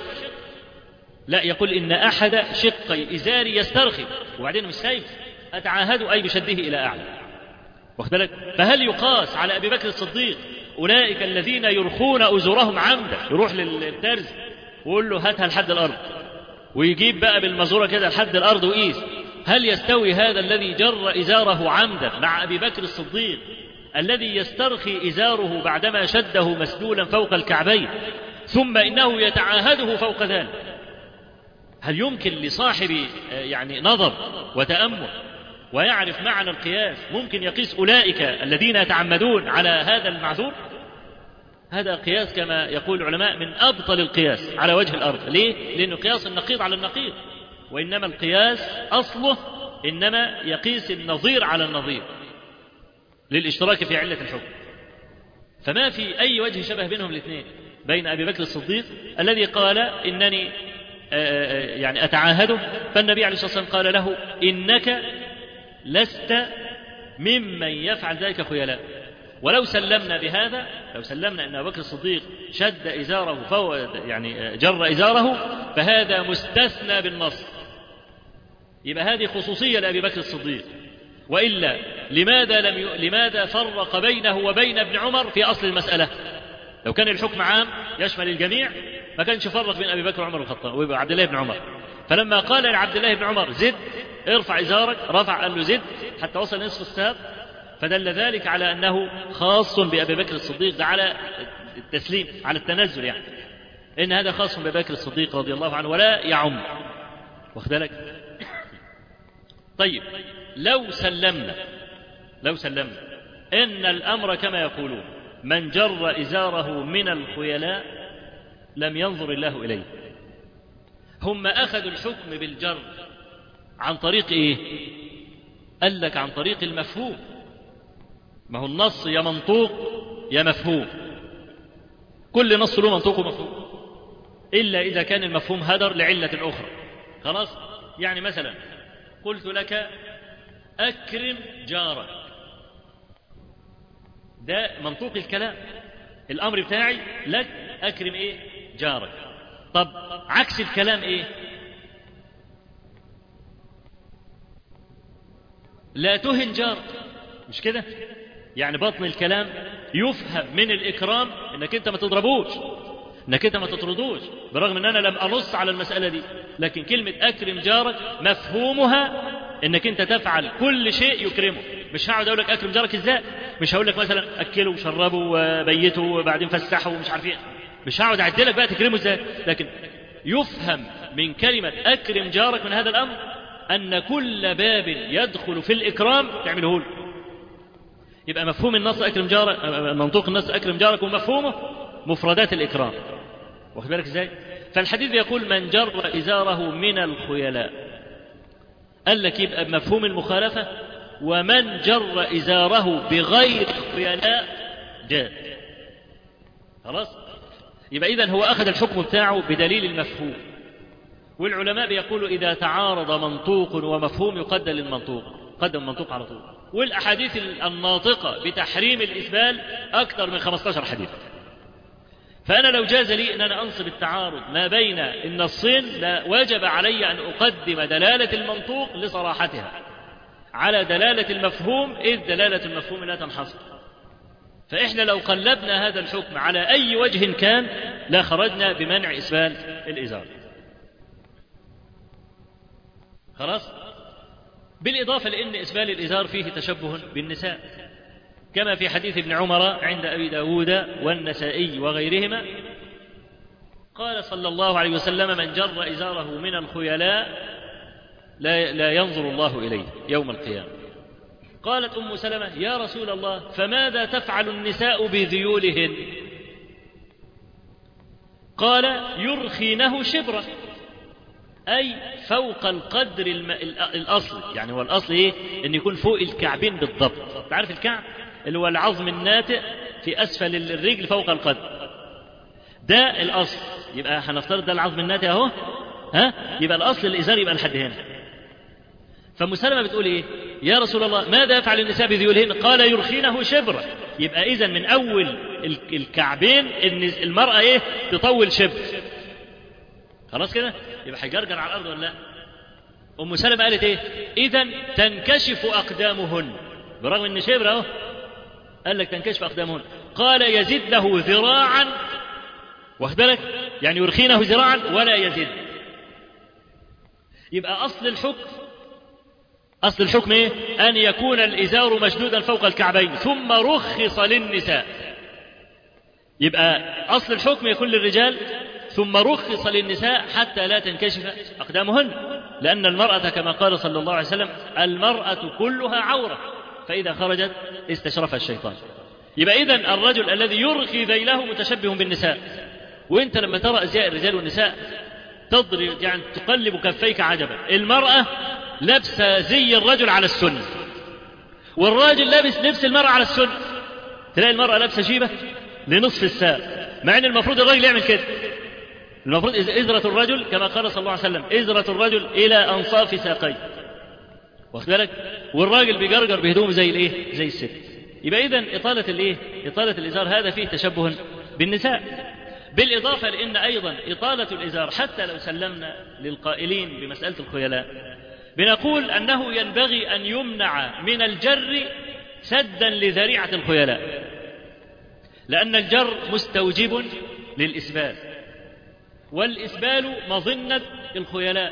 لا، يقول إن أحد شقي إزاري يسترخي، وبعدين مش سايب أتعاهد أي بشده إلى أعلى. واخد بالك؟ فهل يقاس على أبي بكر الصديق أولئك الذين يرخون أزورهم عمدا، يروح للترز ويقول له هاتها لحد الأرض ويجيب بقى بالمزورة كده لحد الأرض وقيس، هل يستوي هذا الذي جر إزاره عمدا مع أبي بكر الصديق الذي يسترخي إزاره بعدما شده مسدولا فوق الكعبين ثم إنه يتعاهده فوق ذلك؟ هل يمكن لصاحب يعني نظر وتأمل ويعرف معنى القياس ممكن يقيس أولئك الذين يتعمدون على هذا المعذور؟ هذا قياس كما يقول العلماء من أبطل القياس على وجه الأرض. ليه؟ لأنه قياس النقيض على النقيض، وإنما القياس أصله إنما يقيس النظير على النظير للاشتراك في علة الحكم. فما في أي وجه شبه بينهم الاثنين، بين أبي بكر الصديق الذي قال إنني يعني أتعاهده، فالنبي عليه الصلاة والسلام قال له إنك لست ممن يفعل ذلك خيلاء. ولو سلمنا بهذا، لو سلمنا أن أبو بكر الصديق شد إزاره فهو يعني جر إزاره، فهذا مستثنى بالنص، يبقى هذه خصوصية لأبي بكر الصديق. وإلا لماذا لم ي... لماذا فرق بينه وبين ابن عمر في أصل المسألة؟ لو كان الحكم عام يشمل الجميع ما كانش فرق بين أبي بكر وعمر الخطاب وعبد الله بن عمر. فلما قال لعبد الله بن عمر زد ارفع إزارك، رفع قال له زد حتى وصل نصف الساق، فدل ذلك على أنه خاص بأبي بكر الصديق، ده على التسليم على التنزل، يعني إن هذا خاص بأبي بكر الصديق رضي الله عنه ولا يعم. واخد بالك؟ طيب لو سلمنا لو سلمنا إن الأمر كما يقولون من جر إزاره من الخيلاء لم ينظر الله إليه، هم أخذوا الحكم بالجر عن طريق إيه؟ قال لك عن طريق المفهوم، ما هو النص يا منطوق يا مفهوم، كل نص له منطوق ومفهوم إلا إذا كان المفهوم هدر لعلة أخرى. خلاص؟ يعني مثلا قلت لك أكرم جارك، ده منطوق الكلام، الأمر بتاعي لك أكرم إيه؟ جارك. طب عكس الكلام إيه؟ لا تهن جارك، مش كده؟ يعني بطن الكلام يفهم من الإكرام إنك أنت ما تضربوش، إنك أنت ما تطردوش، برغم أن أنا لم أنص على المسألة دي، لكن كلمة أكرم جارك مفهومها إنك أنت تفعل كل شيء يكرمه. مش هقعد أقول لك أكرم جارك إزاي، مش هقول لك مثلا أكله وشربه وبيته وبعدين فسحه ومش عارف إيه، مش هقعد أعد لك بقى تكرمه إزاي، لكن يفهم من كلمة أكرم جارك من هذا الأمر أن كل باب يدخل في الإكرام تعمله له. يبقى مفهوم النص أكرم جارك، منطوق النص أكرم جارك، ومفهومه مفردات الإكرام. واخد بالك إزاي؟ فالحديث يقول من جر إزاره من الخيلاء، قال لك يبقى بمفهوم المخالفة، ومن جر إزاره بغير خيلاء جاء. خلاص؟ يبقى إذن هو أخذ الحكم بتاعه بدليل المفهوم. والعلماء بيقولوا إذا تعارض منطوق ومفهوم يقدم المنطوق، قدم المنطوق على طول. والأحاديث الناطقة بتحريم الإسبال أكثر من خمسة عشر حديث. فأنا لو جاز لي أن أنا أنصب التعارض ما بين النصين لوجب علي أن أقدم دلالة المنطوق لصراحتها على دلالة المفهوم، إذ دلالة المفهوم لا تنحصر. فإحنا لو قلبنا هذا الحكم على أي وجه كان لا خرجنا بمنع إسبال الإزار. خلاص؟ بالإضافة لأن إسبال الإزار فيه تشبه بالنساء، كما في حديث ابن عمر عند أبي داود والنسائي وغيرهما قال صلى الله عليه وسلم من جر إزاره من الخيلاء لا, لا ينظر الله إليه يوم القيامة. قالت أم سلمة: يا رسول الله، فماذا تفعل النساء بذيولهن؟ قال: يرخينه شبرا، أي فوق القدر الم... الأصل. يعني هو الأصل إيه؟ أن يكون فوق الكعبين بالضبط. تعرف الكعب اللي هو العظم الناتئ في أسفل الرجل فوق القدر، ده الأصل. يبقى هنفترض ده العظم الناتئ أهو، ها؟ يبقى الأصل الإزار يبقى لحد هنا. فمسلمة بتقول إيه؟ يا رسول الله، ماذا يفعل النساء بذيولهن؟ قال: يرخينه شبرا. يبقى إذن من أول الكعبين إن المرأة إيه؟ تطول شبر. خلاص كده؟ يبقى هيجرجر على الأرض ولا لا؟ أم سلمة قالت إيه؟ إذن تنكشف أقدامهن، برغم إن شبر أهو، قال لك تنكشف أقدامهن. قال: يزد له ذراعا، واخد بالك؟ يعني يرخينه ذراعا ولا يزد. يبقى أصل الحكم أصل الحكم إيه؟ أن يكون الإزار مشدودا فوق الكعبين، ثم رخص للنساء. يبقى أصل الحكم يكون للرجال، ثم رخص للنساء حتى لا تنكشف أقدامهن، لأن المرأة كما قال صلى الله عليه وسلم: المرأة كلها عورة، فإذا خرجت استشرفها الشيطان. يبقى إذن الرجل الذي يرخي ذيله متشبه بالنساء. وإنت لما ترى أزياء الرجال والنساء تضرب، يعني تقلب كفيك عجبا. المرأة لابسة زي الرجل على السنة، والراجل لابس لبس المرأة على السنة. تلاقي المرأة لابسة شيبة لنصف الساق، مع أن المفروض الرجل يعمل كده. المفروض إزرة الرجل كما قال صلى الله عليه وسلم: إزرة الرجل إلى أنصاف ساقيه، واخد بالك؟ والراجل بيجرجر بهدوم زي الإيه؟ زي الست. يبقى إذن إطالة الإيه؟ إطالة الإزار هذا فيه تشبه بالنساء. بالإضافة لأن أيضا إطالة الإزار، حتى لو سلمنا للقائلين بمسألة الخيلاء، بنقول أنه ينبغي أن يمنع من الجر سدا لذريعة الخيلاء، لأن الجر مستوجب للإسبال، والإسبال مظنة الخيلاء،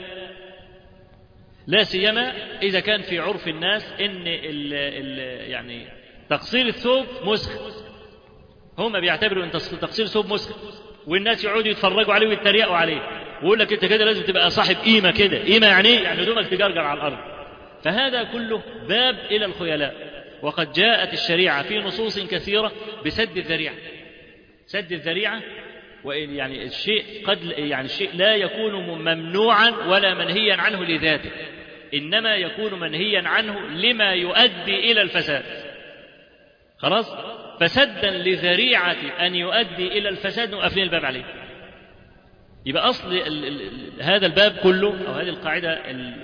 لا سيما إذا كان في عرف الناس إن ال ال يعني تقصير الثوب مسخ. هم بيعتبروا أن تقصير الثوب مسخ، والناس يقعدوا يتفرجوا عليه ويتريقوا عليه، ويقول لك أنت كده لازم تبقى صاحب قيمة كده. قيمة يعني إيه؟ يعني هدومك تجرجر على الأرض. فهذا كله باب إلى الخيلاء، وقد جاءت الشريعة في نصوص كثيرة بسد الذريعة. سد الذريعة، ويعني الشيء قد يعني الشيء لا يكون ممنوعا ولا منهيا عنه لذاته، إنما يكون منهيا عنه لما يؤدي إلى الفساد. خلاص؟ فسدا لذريعة أن يؤدي إلى الفساد نقفل الباب عليه. يبقى أصل ال ال هذا الباب كله، أو هذه القاعدة اللي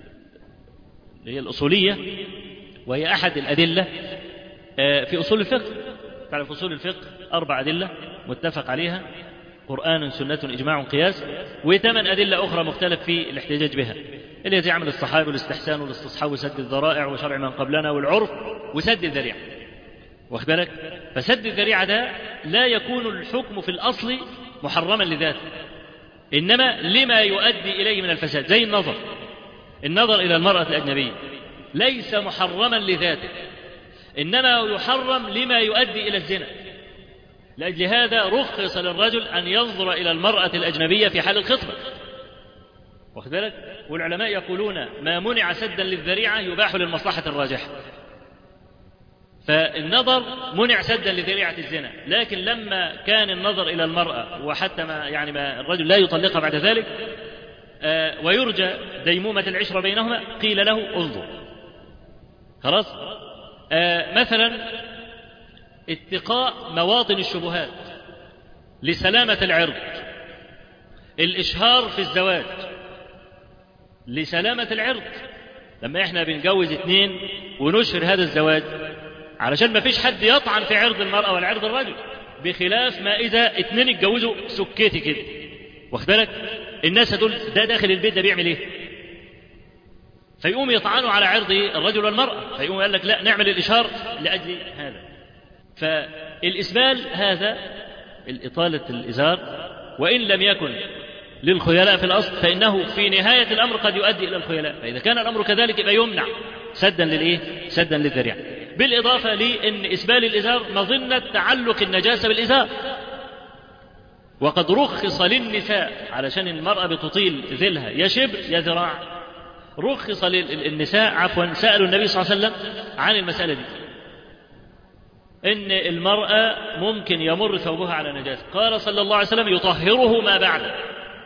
هي الأصولية، وهي أحد الأدلة في أصول الفقه. تعرف أصول الفقه أربع أدلة متفق عليها: قرآن، سنة، إجماع، قياس، وثمان أدلة أخرى مختلف في الاحتجاج بها، اللي هي عمل الصحابة والاستحسان والاستصحاب وسد الذرائع وشرع من قبلنا والعرف وسد الذريعة، واخد بالك؟ فسد الذريعة ده لا يكون الحكم في الأصل محرما لذاته، إنما لما يؤدي إليه من الفساد. زي النظر النظر إلى المرأة الأجنبية ليس محرما لذاته، إنما يحرم لما يؤدي إلى الزنا. لأجل هذا رخص للرجل أن ينظر إلى المرأة الأجنبية في حال الخطبة، واخد بالك؟ والعلماء يقولون ما منع سدا للذريعة يباح للمصلحة الراجحة. فالنظر منع سدا لذريعة الزنا، لكن لما كان النظر إلى المرأة وحتى ما يعني ما الرجل لا يطلقها بعد ذلك آه ويرجى ديمومة العشرة بينهما، قيل له انظر. خلاص؟ آه مثلا اتقاء مواطن الشبهات لسلامة العرض، الإشهار في الزواج لسلامة العرض. لما احنا بنجوز اتنين ونشهر هذا الزواج علشان ما فيش حد يطعن في عرض المرأة ولا عرض الرجل، بخلاف ما إذا اتنين اتجوزوا سكيتي كده، واخد بالك؟ الناس دول ده داخل البيت ده بيعمل ايه؟ فيقوم يطعنوا على عرض الرجل والمرأة، فيقوم قال لك لا نعمل الإشهار لأجل هذا. فالإسبال هذا الإطالة الإزار، وإن لم يكن للخيلاء في الأصل فإنه في نهاية الأمر قد يؤدي إلى الخيلاء، فإذا كان الأمر كذلك يبقى يمنع سدا للإيه؟ سدا للذريعة. بالإضافة لأن إسبال الإزار مظنة تعلق النجاسة بالإزار، وقد رخص للنساء علشان المرأة بتطيل ذيلها يا شبر يا ذراع، رخص للنساء عفوا سألوا النبي صلى الله عليه وسلم عن المسألة دي، إن المرأة ممكن يمر ثوبها على نجاسة، قال صلى الله عليه وسلم يطهره ما بعده.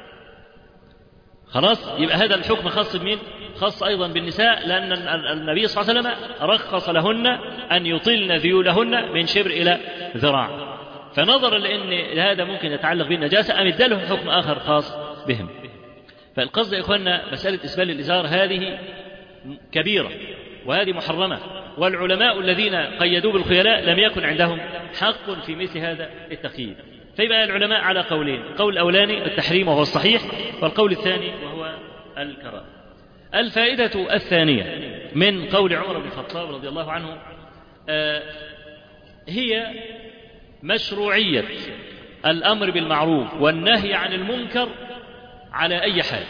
خلاص، يبقى هذا الحكم خاص بمين؟ خاص أيضا بالنساء، لأن النبي صلى الله عليه وسلم رخص لهن أن يطلن ذيولهن من شبر إلى ذراع، فنظرا لأن هذا ممكن يتعلق بالنجاسة أم اداله حكم آخر خاص بهم. فالقصد يا إخواننا مسألة إسبال الإزار هذه كبيرة وهذه محرمة، والعلماء الذين قيدوا بالخيلاء لم يكن عندهم حق في مثل هذا التقييد. فيبقى العلماء على قولين، القول الأولاني التحريم وهو الصحيح، والقول الثاني وهو الكراهة. الفائدة الثانية من قول عمر بن الخطاب رضي الله عنه آه هي مشروعية الأمر بالمعروف والنهي عن المنكر على أي حال،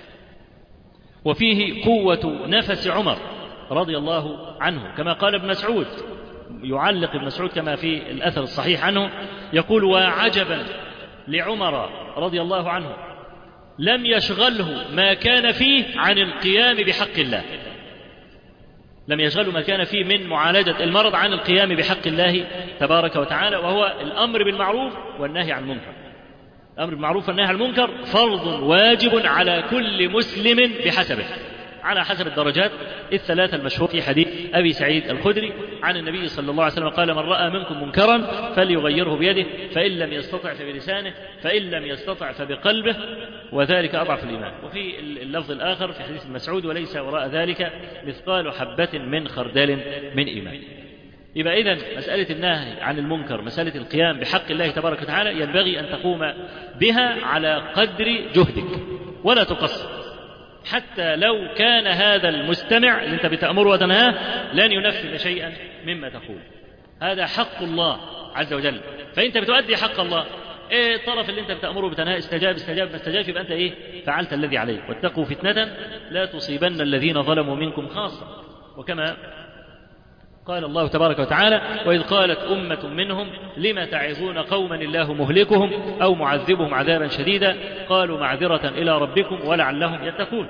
وفيه قوة نفس عمر رضي الله عنه، كما قال ابن مسعود، يعلق ابن مسعود كما في الأثر الصحيح عنه يقول: وعجبا لعمر رضي الله عنه لم يشغله ما كان فيه عن القيام بحق الله، لم يشغله ما كان فيه من معالجة المرض عن القيام بحق الله تبارك وتعالى، وهو الأمر بالمعروف والنهي عن المنكر. الأمر بالمعروف والنهي عن المنكر فرض واجب على كل مسلم بحسبه، على حسب الدرجات الثلاثة المشهور في حديث أبي سعيد الخدري عن النبي صلى الله عليه وسلم قال: من رأى منكم منكرا فليغيره بيده، فإن لم يستطع فبلسانه، فإن لم يستطع فبقلبه، وذلك أضعف الإيمان. وفي اللفظ الآخر في حديث مسعود: وليس وراء ذلك مثقال حبة من خردل من إيمان. يبقى إذن مسألة النهي عن المنكر، مسألة القيام بحق الله تبارك وتعالى، ينبغي أن تقوم بها على قدر جهدك ولا تقصر، حتى لو كان هذا المستمع اللي انت بتأمره وتنهاه لن ينفذ شيئا مما تقول. هذا حق الله عز وجل، فانت بتؤدي حق الله. ايه الطرف اللي انت بتأمره بتنهاه استجاب استجاب ما استجاب، يبقى انت ايه فعلت الذي عليك. واتقوا فتنة لا تصيبن الذين ظلموا منكم خاصة، وكما قال الله تبارك وتعالى: وإذ قالت أمة منهم لم تعظون قوما الله مهلكهم أو معذبهم عذابا شديدا قالوا معذرة إلى ربكم ولعلهم يتقون.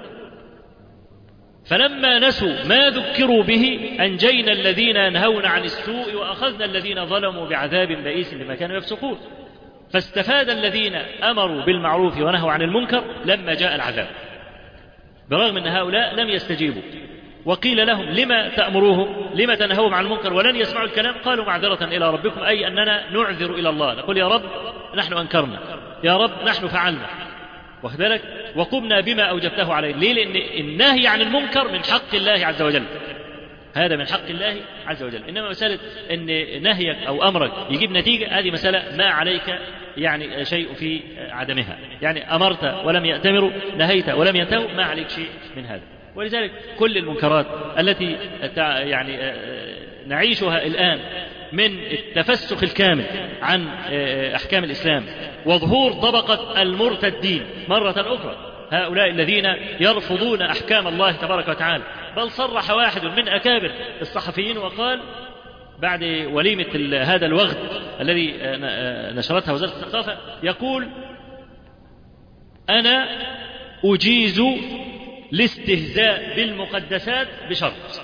فلما نسوا ما ذكروا به أنجينا الذين ينهون عن السوء وأخذنا الذين ظلموا بعذاب بئيس بما كانوا يفسقون. فاستفاد الذين أمروا بالمعروف ونهوا عن المنكر لما جاء العذاب، برغم أن هؤلاء لم يستجيبوا، وقيل لهم: لما تأمروهم لما تنهوهم عن المنكر ولن يسمعوا الكلام؟ قالوا معذرة إلى ربكم، أي أننا نعذر إلى الله، نقول: يا رب نحن أنكرنا، يا رب نحن فعلنا، واخد بالك، وقمنا بما أوجبته علينا. ليه؟ لأن النهي عن المنكر من حق الله عز وجل، هذا من حق الله عز وجل. إنما مسألة أن نهيك أو أمرك يجيب نتيجة، هذه مسألة ما عليك يعني شيء في عدمها، يعني أمرت ولم يأتمروا، نهيت ولم ينتهوا، ما عليك شيء من هذا. ولذلك كل المنكرات التي يعني نعيشها الآن من التفسخ الكامل عن أحكام الإسلام وظهور طبقة المرتدين مرة أخرى، هؤلاء الذين يرفضون أحكام الله تبارك وتعالى. بل صرح واحد من أكابر الصحفيين وقال بعد وليمة هذا الوغد الذي نشرتها وزارة الثقافة، يقول: أنا أجيز الاستهزاء بالمقدسات بشرط.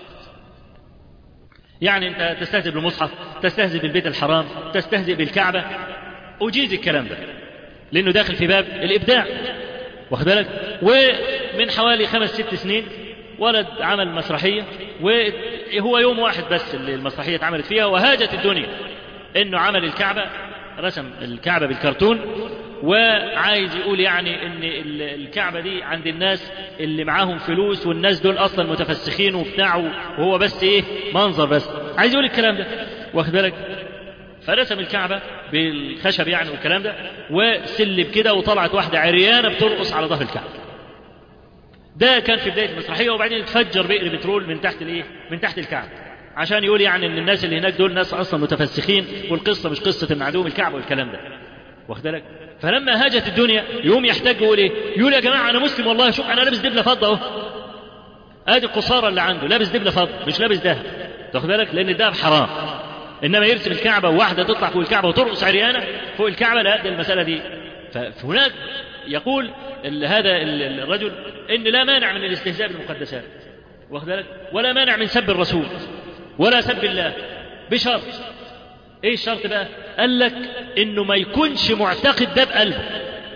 يعني أنت تستهزئ بالمصحف، تستهزئ بالبيت الحرام، تستهزئ بالكعبة، أجيز الكلام ده لأنه داخل في باب الإبداع، واخد بالك. ومن حوالي خمس ست سنين ولد عمل مسرحية، وهو يوم واحد بس اللي المسرحية اتعملت فيها وهاجت الدنيا، إنه عمل الكعبة، رسم الكعبة بالكرتون، وعايز يقول يعني ان الكعبة دي عند الناس اللي معاهم فلوس، والناس دول اصلا متفسخين وبتاع، وهو بس ايه منظر، بس عايز يقول الكلام ده، واخد بالك. فرسم الكعبة بالخشب يعني والكلام ده، وسلب كده، وطلعت واحدة عريانة بترقص على ظهر الكعبة. ده كان في بداية المسرحية، وبعدين اتفجر بئر بترول من تحت الايه من تحت الكعبة، عشان يقول يعني ان الناس اللي هناك دول ناس اصلا متفسخين، والقصة مش قصة المعدوم الكعبة والكلام ده، واخد بالك. فلما هاجت الدنيا يوم يحتاج يقول ايه؟ يقول: يا جماعه انا مسلم والله، شوف انا لابس دبله فضه اهو، ادي القصاره اللي عنده لابس دبله فضه مش لابس ذهب، تاخد بالك، لان الذهب حرام. انما يرسم الكعبه وواحده تطلع فوق الكعبه وترقص عريانه فوق الكعبه، لا، ده المساله دي. فهناك يقول هذا الرجل إن لا مانع من الاستهزاء بالمقدسات، واخد بالك، ولا مانع من سب الرسول ولا سب الله، بشرط. إيه الشرط بقى؟ قال لك إنه ما يكونش معتقد ده بقلبه،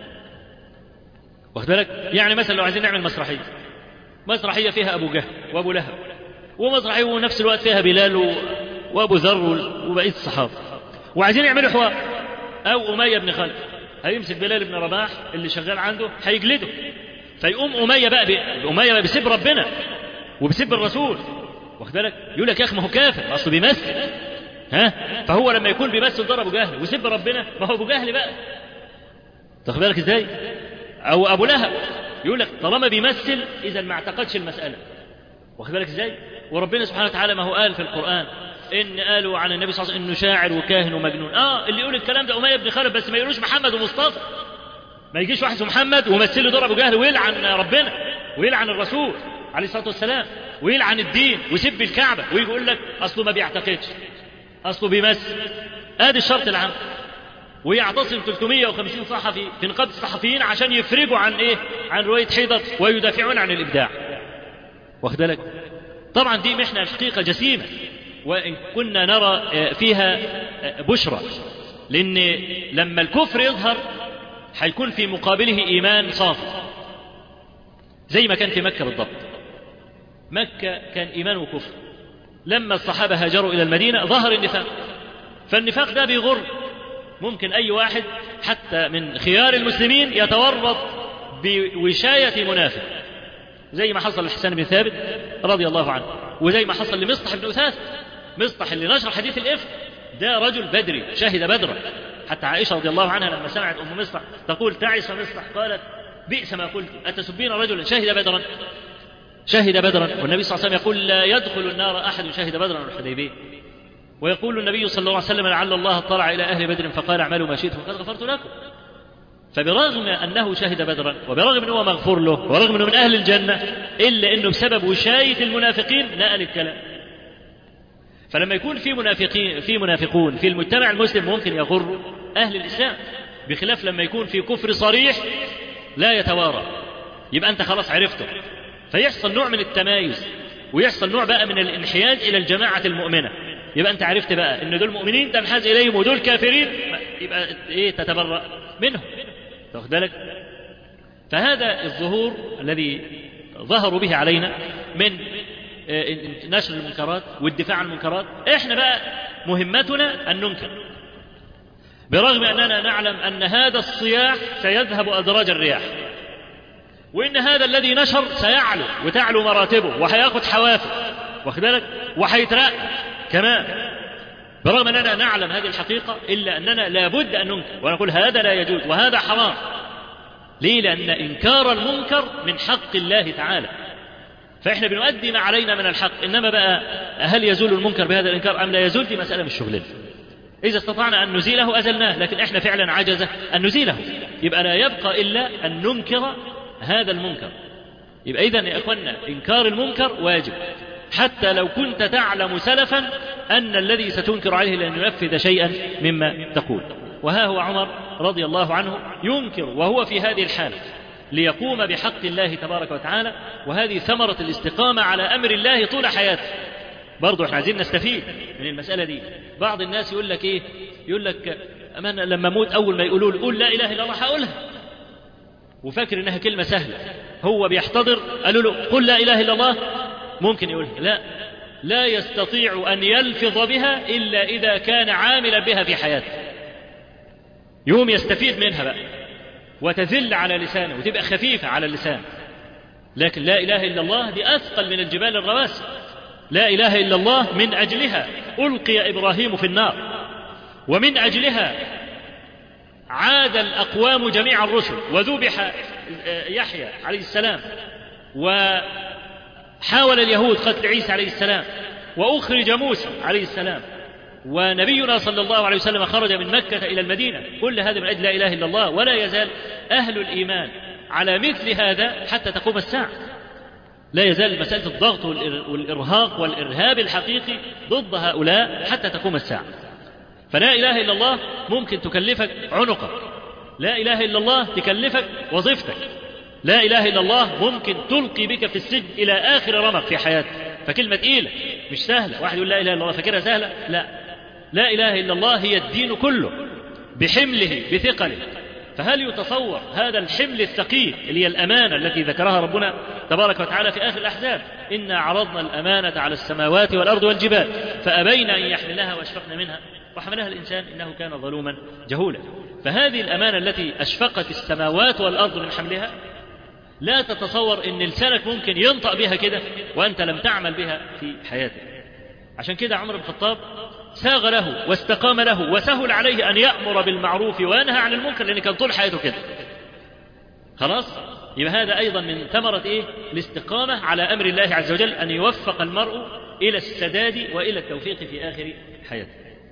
واخد بالك. يعني مثلا لو عايزين نعمل مسرحية، مسرحية فيها أبو جهل وأبو لهب، ومسرحية ونفس الوقت فيها بلال وأبو ذر وبقية الصحابة، وعايزين يعملوا حوار، أو أمية بن خلف هيمسك بلال بن رباح اللي شغال عنده هيجلده، فيقوم أمية بقى أمية بقى بيسب ربنا وبيسب الرسول، واخد بالك، يقول لك يا أخي ما هو كافر أصله بيمثل، ها، فهو لما يكون بيمثل ضرب أبو جهل ويسب ربنا ما هو أبو جهل بقى، واخد بالك إزاي؟ أو أبو لهب يقول لك طالما بيمثل إذا ما اعتقدش المسألة، واخد بالك إزاي؟ وربنا سبحانه وتعالى ما هو قال في القرآن إن قالوا عن النبي صلى الله عليه وسلم إنه شاعر وكاهن ومجنون. آه اللي يقول الكلام ده أمية بن خلف، بس ما يقولوش محمد ومصطفى، ما يجيش واحد اسمه محمد ومثل له ضرب أبو جهل ويلعن ربنا ويلعن الرسول عليه الصلاة والسلام ويلعن الدين ويسب الكعبة ويقول لك أصله ما بيعتقدش، أصله بيمثل. آدي الشرط العام. ويعتصم ثلاثمائة وخمسين صحفي في نقابة الصحفيين عشان يفرجوا عن إيه؟ عن رواية حيدر ويدافعون عن الإبداع، واخد بالك. طبعا دي محنة حقيقة جسيمة، وإن كنا نرى فيها بشرى، لأن لما الكفر يظهر هيكون في مقابله إيمان صافي، زي ما كان في مكة بالضبط. مكة كان إيمان وكفر، لما الصحابة هاجروا إلى المدينة ظهر النفاق، فالنفاق ده بيغر، ممكن أي واحد حتى من خيار المسلمين يتورط بوشاية منافق، زي ما حصل لحسان بن ثابت رضي الله عنه، وزي ما حصل لمصطح بن أثاث. مصطح اللي نشر حديث الإفك ده رجل بدري شهد بدرا، حتى عائشة رضي الله عنها لما سمعت أم مصطح تقول تعس مصطح قالت بئس ما قلت أتسبين رجلا شهد بدرا شهد بدرا والنبي صلى الله عليه وسلم يقول لا يدخل النار أحد شهد بدرا والحديبية. ويقول النبي صلى الله عليه وسلم لعل الله اطلع إلى أهل بدر فقال اعملوا ما شئتم فقد غفرت لكم. فبرغم أنه شهد بدرا وبرغم أنه مغفور له ورغم أنه من أهل الجنة، إلا أنه بسبب وشاية المنافقين نقل الكلام. فلما يكون في منافقين في منافقون في المجتمع المسلم ممكن يغر أهل الإسلام، بخلاف لما يكون في كفر صريح لا يتوارى، يبقى أنت خلاص عرفته، فيحصل نوع من التمايز ويحصل نوع بقى من الانحياز إلى الجماعة المؤمنة، يبقى أنت عرفت بقى إن دول مؤمنين تنحاز إليهم ودول كافرين، يبقى إيه تتبرأ منهم، واخد بالك. فهذا الظهور الذي ظهروا به علينا من نشر المنكرات والدفاع عن المنكرات، احنا بقى مهمتنا أن ننكر، برغم أننا نعلم أن هذا الصياح سيذهب أدراج الرياح، وإن هذا الذي نشر سيعلو وتعلو مراتبه وهياخد حوافز، واخد بالك، وهيترقى كمان، برغم أننا نعلم هذه الحقيقة، إلا أننا لابد أن ننكر ونقول هذا لا يجوز وهذا حرام. ليه؟ لأن إنكار المنكر من حق الله تعالى، فإحنا بنؤدي ما علينا من الحق. إنما بقى هل يزول المنكر بهذا الإنكار أم لا يزول، دي مسألة مش شغلنا. إذا استطعنا أن نزيله أزلناه، لكن إحنا فعلا عجزة أن نزيله، يبقى لا يبقى إلا أن ننكر هذا المنكر. يبقى إذن يا أخوانا إنكار المنكر واجب، حتى لو كنت تعلم سلفا أن الذي ستنكر عليه لأن ينفذ شيئا مما تقول. وها هو عمر رضي الله عنه ينكر وهو في هذه الحالة ليقوم بحق الله تبارك وتعالى، وهذه ثمرة الاستقامة على أمر الله طول حياته. برضو احنا عايزين نستفيد من المسألة دي. بعض الناس يقول لك ايه، يقول لك أنا لما موت أول ما يقولوا له قول لا إله إلا الله هقولها، وفاكر إنها كلمة سهلة. هو بيحتضر قالوا له قل لا إله إلا الله، ممكن يقولها، لا لا يستطيع أن يلفظ بها إلا إذا كان عاملا بها في حياته، يوم يستفيد منها بقى وتذل على لسانه وتبقى خفيفة على اللسان. لكن لا إله إلا الله دي أثقل من الجبال الرواسي. لا إله إلا الله من أجلها ألقي إبراهيم في النار، ومن أجلها عاد الأقوام جميع الرسل، وذبح يحيى عليه السلام، وحاول اليهود قتل عيسى عليه السلام، وأخرج موسى عليه السلام، ونبينا صلى الله عليه وسلم خرج من مكة إلى المدينة. كل هذا من أجل لا إله إلا الله. ولا يزال أهل الإيمان على مثل هذا حتى تقوم الساعة. لا يزال مسألة الضغط والإرهاق والإرهاب الحقيقي ضد هؤلاء حتى تقوم الساعة. فلا إله إلا الله ممكن تكلفك عنقك، لا إله إلا الله تكلفك وظيفتك، لا إله إلا الله ممكن تلقي بك في السجن إلى آخر رمق في حياتك، فكلمة تقيلة مش سهلة. واحد يقول لا إله إلا الله فكرها سهلة، لا، لا إله إلا الله هي الدين كله بحمله بثقله. فهل يتصور هذا الحمل الثقيل اللي هي الأمانة التي ذكرها ربنا تبارك وتعالى في آخر الأحزاب؟ إنا عرضنا الأمانة على السماوات والأرض والجبال فأبين أن يحملنها وأشفقن منها وحملها الإنسان إنه كان ظلوما جهولا. فهذه الأمانة التي أشفقت السماوات والأرض من حملها لا تتصور إن لسانك ممكن ينطق بها كده وأنت لم تعمل بها في حياتك. عشان كده عمر بن الخطاب ساغ له واستقام له وسهل عليه أن يأمر بالمعروف وينهى عن المنكر، لأن كان طول حياته كده. خلاص؟ يبقى هذا أيضا من ثمرة إيه؟ الاستقامة على أمر الله عز وجل، أن يوفق المرء إلى السداد وإلى التوفيق في آخر حياته.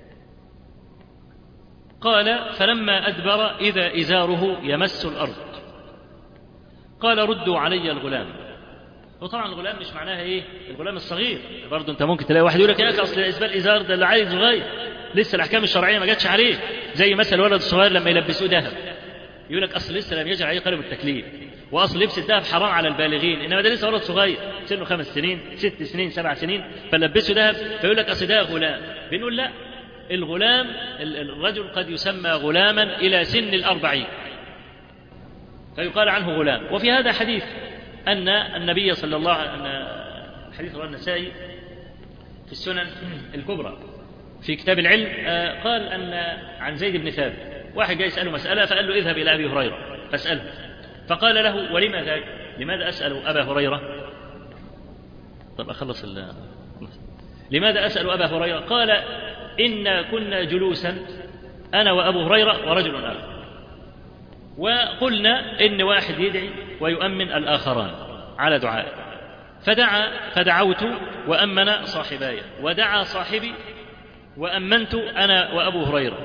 قال فلما أدبر إذا إزاره يمس الأرض قال ردوا علي الغلام. وطبعا الغلام مش معناها ايه الغلام الصغير، برضه انت ممكن تلاقي واحد يقول لك يا اخي اصل اسبال ازار ده اللي عايز صغير لسه الاحكام الشرعيه ما جاتش عليه، زي مثلا الولد الصغير لما يلبسوه ذهب يقول لك اصل لسه لم يجري عليه قلم التكليف، واصل لبس الذهب حرام على البالغين، انما ده لسه ولد صغير سنه خمس سنين ست سنين سبع سنين فلبسه ذهب فيقول لك اصل ده غلام. بنقول لا، الغلام الرجل قد يسمى غلاما الى سن الأربعين فيقال عنه غلام. وفي هذا حديث أن النبي صلى الله عليه وسلم، حديث رواه النسائي في السنن الكبرى في كتاب العلم، قال أن عن زيد بن ثابت واحد جاي يسأله مسألة فقال له اذهب إلى أبي هريرة فاسأله، فقال له ولما ذاك؟ لماذا أسأل أبا هريرة؟ طب أخلص ال... لماذا أسأل أبا هريرة؟ قال إن كنا جلوسا أنا وأبو هريرة ورجل آخر، وقلنا إن واحد يدعي ويؤمن الآخران على دعائه، فدعا فدعوت وأمن صاحباي، ودعا صاحبي وأمنت أنا وأبو هريرة،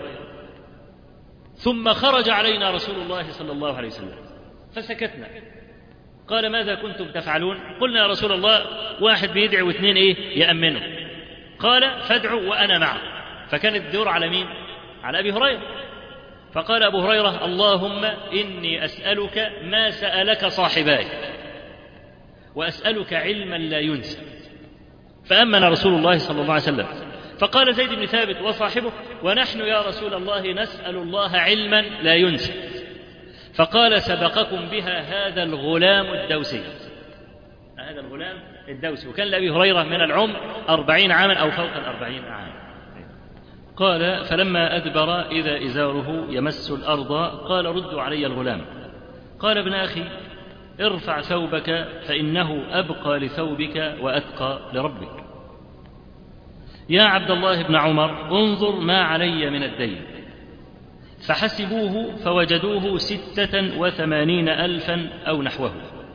ثم خرج علينا رسول الله صلى الله عليه وسلم فسكتنا. قال ماذا كنتم تفعلون؟ قلنا يا رسول الله واحد بيدعي واثنين إيه يأمنوا. قال فادعوا وأنا معه. فكان الدور على مين؟ على أبي هريرة. فقال أبو هريرة اللهم إني أسألك ما سألك صاحباي وأسألك علما لا ينسى. فأمن رسول الله صلى الله عليه وسلم. فقال زيد بن ثابت وصاحبه ونحن يا رسول الله نسأل الله علما لا ينسى. فقال سبقكم بها هذا الغلام الدوسي، هذا الغلام الدوسي، وكان لأبي هريرة من العمر أربعين عاما أو فوق الأربعين عاما. قال فلما أدبر إذا إزاره يمس الأرض قال ردوا علي الغلام. قال ابن أخي ارفع ثوبك فإنه أبقى لثوبك وأتقى لربك. يا عبد الله بن عمر انظر ما علي من الدين. فحسبوه فوجدوه ستة وثمانين ألفا أو نحوه.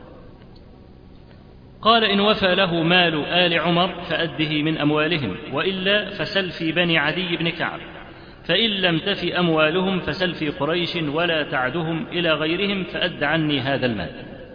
قال إن وفى له مال آل عمر فأده من أموالهم، وإلا فسل في بني عدي بن كعب، فإن لم تف أموالهم فسل في قريش ولا تعدهم إلى غيرهم فأد عني هذا المال.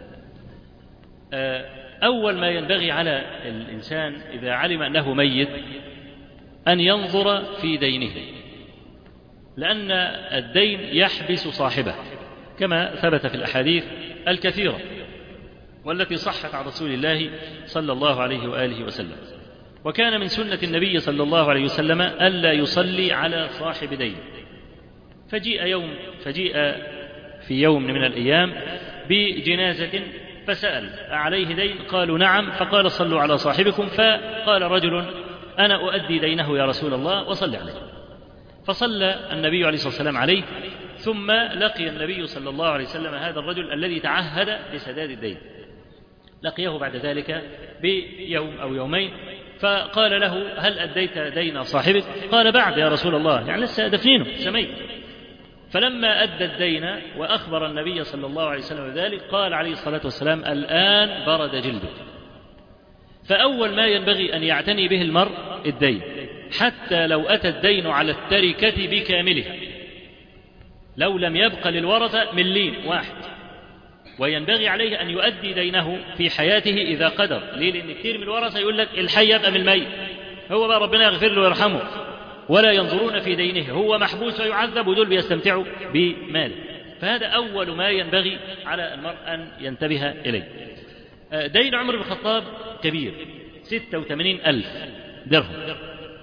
أول ما ينبغي على الإنسان إذا علم أنه ميت أن ينظر في دينه، لأن الدين يحبس صاحبه كما ثبت في الأحاديث الكثيرة والتي صحت عن رسول الله صلى الله عليه وآله وسلم. وكان من سنة النبي صلى الله عليه وسلم ألا يصلي على صاحب دين. فجيء يوم فجيء في يوم من الأيام بجنازة فسأل عليه دين؟ قالوا نعم. فقال صلوا على صاحبكم. فقال رجل أنا أؤدي دينه يا رسول الله وصل عليه. فصلى النبي عليه الصلاة والسلام عليه، ثم لقي النبي صلى الله عليه وسلم هذا الرجل الذي تعهد بسداد الدين، لقيه بعد ذلك بيوم أو يومين فقال له هل أديت دين صاحبك؟ قال بعد يا رسول الله، يعني لسه دفنينه سميت. فلما أدى الدين وأخبر النبي صلى الله عليه وسلم بذلك قال عليه الصلاة والسلام الآن برد جلده. فأول ما ينبغي أن يعتني به المرء الدين، حتى لو أتى الدين على التركة بكاملها، لو لم يبق للورثة ملين واحد، وينبغي عليه أن يؤدي دينه في حياته إذا قدر. ليه؟ لأن كثير من الورثة يقول لك الحي يبقى من الميت، هو بقى ربنا يغفر له ويرحمه، ولا ينظرون في دينه، هو محبوس ويعذب ودول بيستمتعوا بماله. فهذا أول ما ينبغي على المرء أن ينتبه إليه. دين عمر بن الخطاب كبير، ستة وثمانين ألف درهم.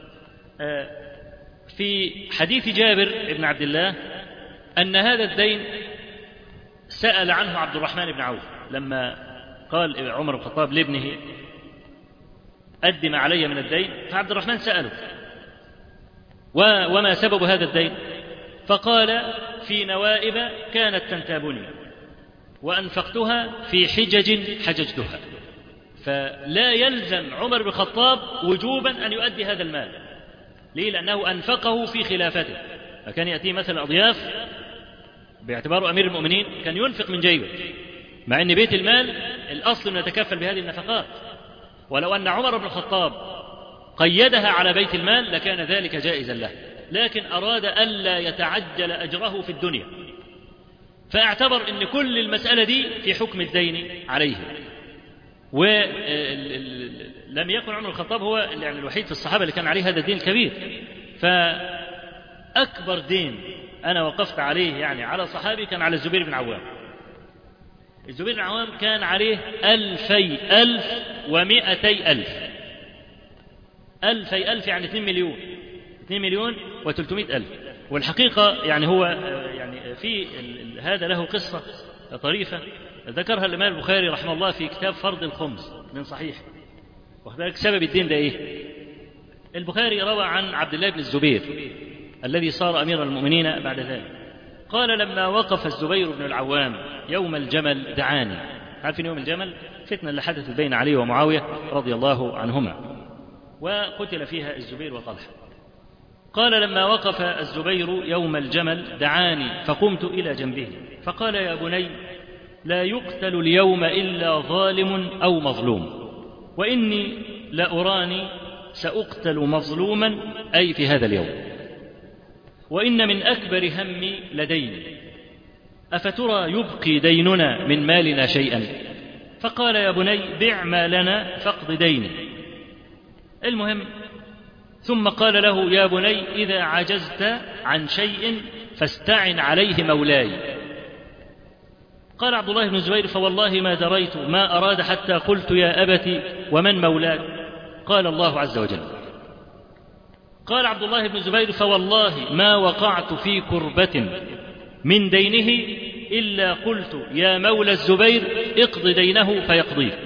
في حديث جابر بن عبد الله أن هذا الدين سأل عنه عبد الرحمن بن عوف لما قال عمر بن الخطاب لابنه أدم علي من الدين، فعبد الرحمن سأله وما سبب هذا الدين؟ فقال في نوائب كانت تنتابني وأنفقتها في حجج حججتها. فلا يلزم عمر بن الخطاب وجوبا أن يؤدي هذا المال. ليه؟ لأنه أنفقه في خلافته، فكان يأتي مثلا أضياف باعتباره أمير المؤمنين كان ينفق من جيبه، مع أن بيت المال الأصل أن يتكفل بهذه النفقات. ولو أن عمر بن الخطاب قيدها على بيت المال لكان ذلك جائزا له، لكن أراد ألا يتعجل أجره في الدنيا، فاعتبر أن كل المسألة دي في حكم الدين عليه. ولم يكن عمر الخطاب هو يعني الوحيد في الصحابة اللي كان عليه هذا الدين الكبير. فأكبر دين أنا وقفت عليه يعني على صحابي كان على الزبير بن عوام. الزبير بن عوام كان عليه ألفي ألف ومئتي ألف. ألفي ألف يعني اثنين مليون، اثنين مليون وثلاثمائة ألف. والحقيقة يعني هو يعني في هذا له قصة طريفة ذكرها الإمام البخاري رحمه الله في كتاب فرض الخمس من صحيح. وذلك سبب الدين ده إيه؟ البخاري روى عن عبد الله بن الزبير الذي صار أمير المؤمنين بعد ذلك، قال لما وقف الزبير بن العوام يوم الجمل دعاني. عارفين يوم الجمل؟ فتنة اللي حدثت بين علي ومعاوية رضي الله عنهما، وقتل فيها الزبير وطلحة. قال لما وقف الزبير يوم الجمل دعاني فقمت إلى جنبه فقال يا بني لا يقتل اليوم إلا ظالم أو مظلوم، وإني لأراني سأقتل مظلوما أي في هذا اليوم، وإن من أكبر همي لدين، أفترى يبقي ديننا من مالنا شيئا؟ فقال يا بني بع مالنا فاقض ديني. المهم ثم قال له يا بني إذا عجزت عن شيء فاستعن عليه مولاي. قال عبد الله بن الزبير فوالله ما دريت ما أراد حتى قلت يا أبت ومن مولاك؟ قال الله عز وجل. قال عبد الله بن الزبير فوالله ما وقعت في كربة من دينه إلا قلت يا مولى الزبير اقض دينه فيقضيه.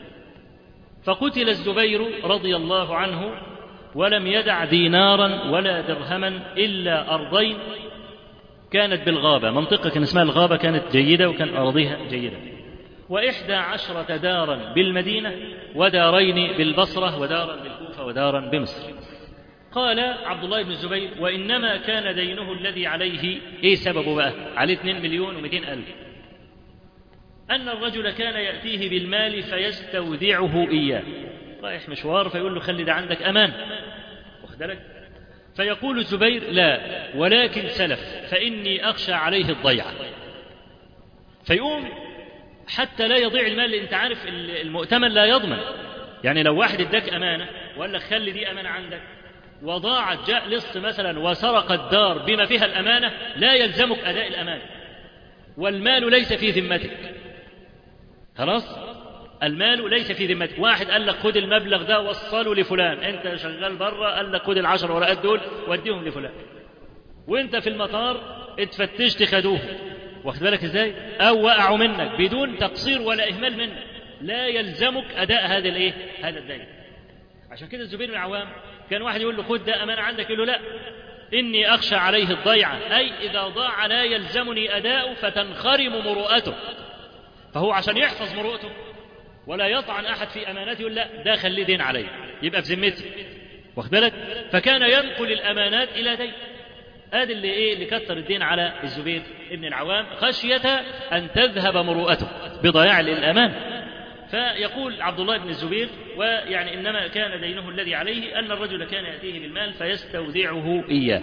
فقتل الزبير رضي الله عنه ولم يدع دينارا ولا درهما إلا أرضين كانت بالغابة، منطقة كان اسمها الغابة كانت جيدة وكان أراضيها جيدة، وإحدى عشرة دارا بالمدينة ودارين بالبصرة ودارا بالكوفة ودارا بمصر. قال عبد الله بن الزبير وإنما كان دينه الذي عليه إيه سببه بقى؟ عليه اثنين مليون ومئتين ألف. أن الرجل كان يأتيه بالمال فيستودعه إياه، رايح مشوار فيقول له خلي ده عندك أمان، واخد بالك؟ فيقول الزبير لا ولكن سلف فإني أخشى عليه الضيعة. فيقوم حتى لا يضيع المال، لأن أنت عارف المؤتمن لا يضمن. يعني لو واحد اداك أمانة وقال لك خلي دي أمانة عندك وضاعت، جاء لص مثلا وسرق الدار بما فيها الأمانة، لا يلزمك أداء الأمانة والمال ليس في ذمتك. خلاص المال ليس في ذمتك. واحد قال لك خد المبلغ ده وصله لفلان، انت شغال بره قال لك خد العشر ورقات دول وديهم لفلان، وانت في المطار اتفتشت خدوه، واخد بالك ازاي؟ او وقعوا منك بدون تقصير ولا اهمال منك، لا يلزمك اداء هذا الايه؟ هذا الدين. عشان كده الزبير بن العوام كان واحد يقول له خد ده امانه عندك، يقول له لا اني اخشى عليه الضيعه، اي اذا ضاع لا يلزمني اداؤه فتنخرم مروءته. فهو عشان يحفظ مروءته ولا يطعن أحد في أماناته يقول لا ده خليه دين عليه يبقى في ذمتي، واخد بالك؟ فكان ينقل الأمانات إلى دين. هذا اللي إيه اللي كتر الدين على الزبير ابن العوام خشية أن تذهب مروءته بضياع الأمان. فيقول عبد الله بن الزبير ويعني إنما كان دينه الذي عليه أن الرجل كان يأتيه بالمال فيستودعه إياه.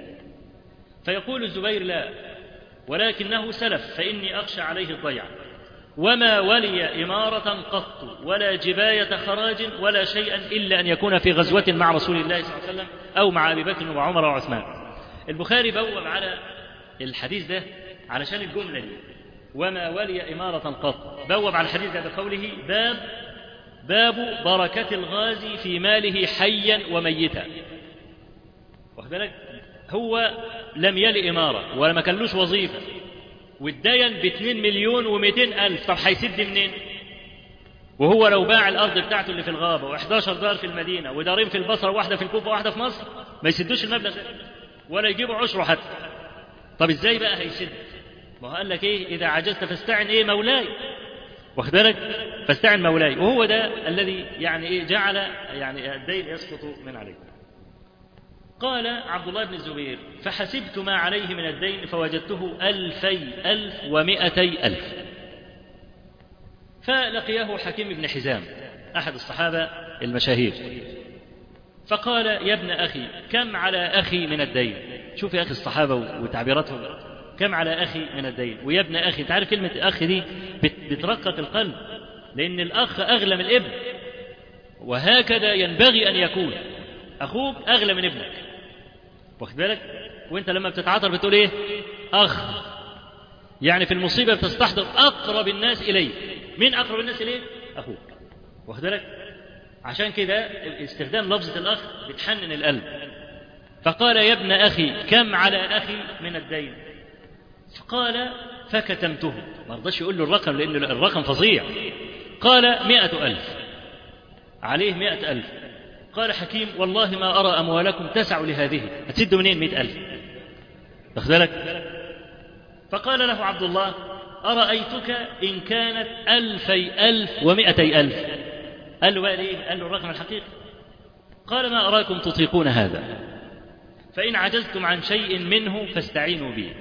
فيقول الزبير لا ولكنه سلف فإني أخشى عليه الضيعة، وما ولي إمارة قط ولا جباية خراج ولا شيئا إلا أن يكون في غزوة مع رسول الله صلى الله عليه وسلم أو مع أبي بكر وعمر وعثمان. البخاري بوب على الحديث ده علشان الجملة دي وما ولي إمارة قط بوب على الحديث ده بقوله باب باب بركة الغازي في ماله حيا وميتا. واخد بالك؟ هو لم يلي إمارة ولا ما كانلوش وظيفة والدين باثنين مليون ومئتين ألف، طب هيسد منين؟ وهو لو باع الأرض بتاعته اللي في الغابة وإحداشر دار في المدينة ودارين في البصرة واحدة في الكوفة واحدة في مصر ما يسدوش المبلغ ده ولا يجيبوا عشره حتى. طب إزاي بقى هيسد؟ ما هو قال لك إيه؟ إذا عجزت فاستعن إيه مولاي. واخد بالك؟ فاستعن مولاي، وهو ده الذي يعني إيه جعل يعني الدين يسقط من عليه. قال عبد الله بن الزبير فحسبت ما عليه من الدين فوجدته ألفي ألف ومئتي ألف. فلقيه حكيم بن حزام أحد الصحابة المشاهير فقال يا ابن أخي كم على أخي من الدين. شوف يا أخي الصحابة وتعبيراتهم، كم على أخي من الدين ويا ابن أخي. انت عارف كلمة أخي دي بترقق القلب، لأن الأخ أغلى من الابن، وهكذا ينبغي أن يكون أخوك أغلى من ابنك. واخد بالك؟ وانت لما بتتعاطر بتقول ايه؟ أخ. يعني في المصيبة بتستحضر أقرب الناس إليك. مين أقرب الناس إليك؟ أخوك. واخد بالك؟ عشان كده استخدام لفظة الأخ بتحنن القلب. فقال يا ابن أخي كم على أخي من الدين؟ فقال فكتمته. ما رضاش يقول له الرقم لأن الرقم فظيع. قال مئة ألف، عليه مئة ألف. قال حكيم والله ما أرى أموالكم تسع لهذه، هتسدوا منين مئة ألف؟ واخد بالك؟ فقال له عبد الله أرأيتك إن كانت ألفي ألف ومئتي ألف. قال له بقى ليه؟ قال له الرقم الحقيقي. قال ما أراكم تطيقون هذا، فإن عجزتم عن شيء منه فاستعينوا به.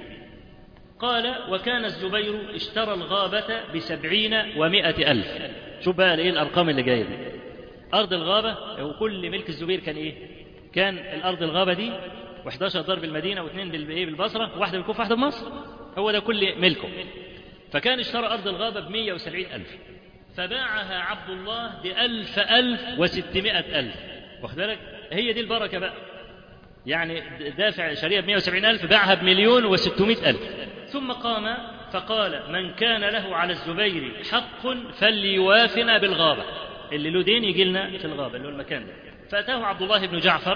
قال وكان الزبير اشترى الغابة بسبعين ومائة ألف. شوف بقى ايه الأرقام اللي جاية دي. أرض الغابة وكل ملك الزبير كان إيه؟ كان الأرض الغابة دي وإحداشر دار بالمدينة واثنين بالبصرة وواحدة بالكوفة واحدة بمصر، هو ده كل ملكه. فكان اشترى أرض الغابة بمئة وسبعين ألف فباعها عبد الله بألف ألف وستمائة ألف. واخد بالك؟ هي دي البركة بقى. يعني دافع شريعة بمئة وسبعين ألف باعها بمليون وستمائة ألف. ثم قام فقال من كان له على الزبير حق فليوافنا بالغابة، اللي له دين يجي لنا في الغابة اللي هو المكان ده. فأتاه عبد الله بن جعفر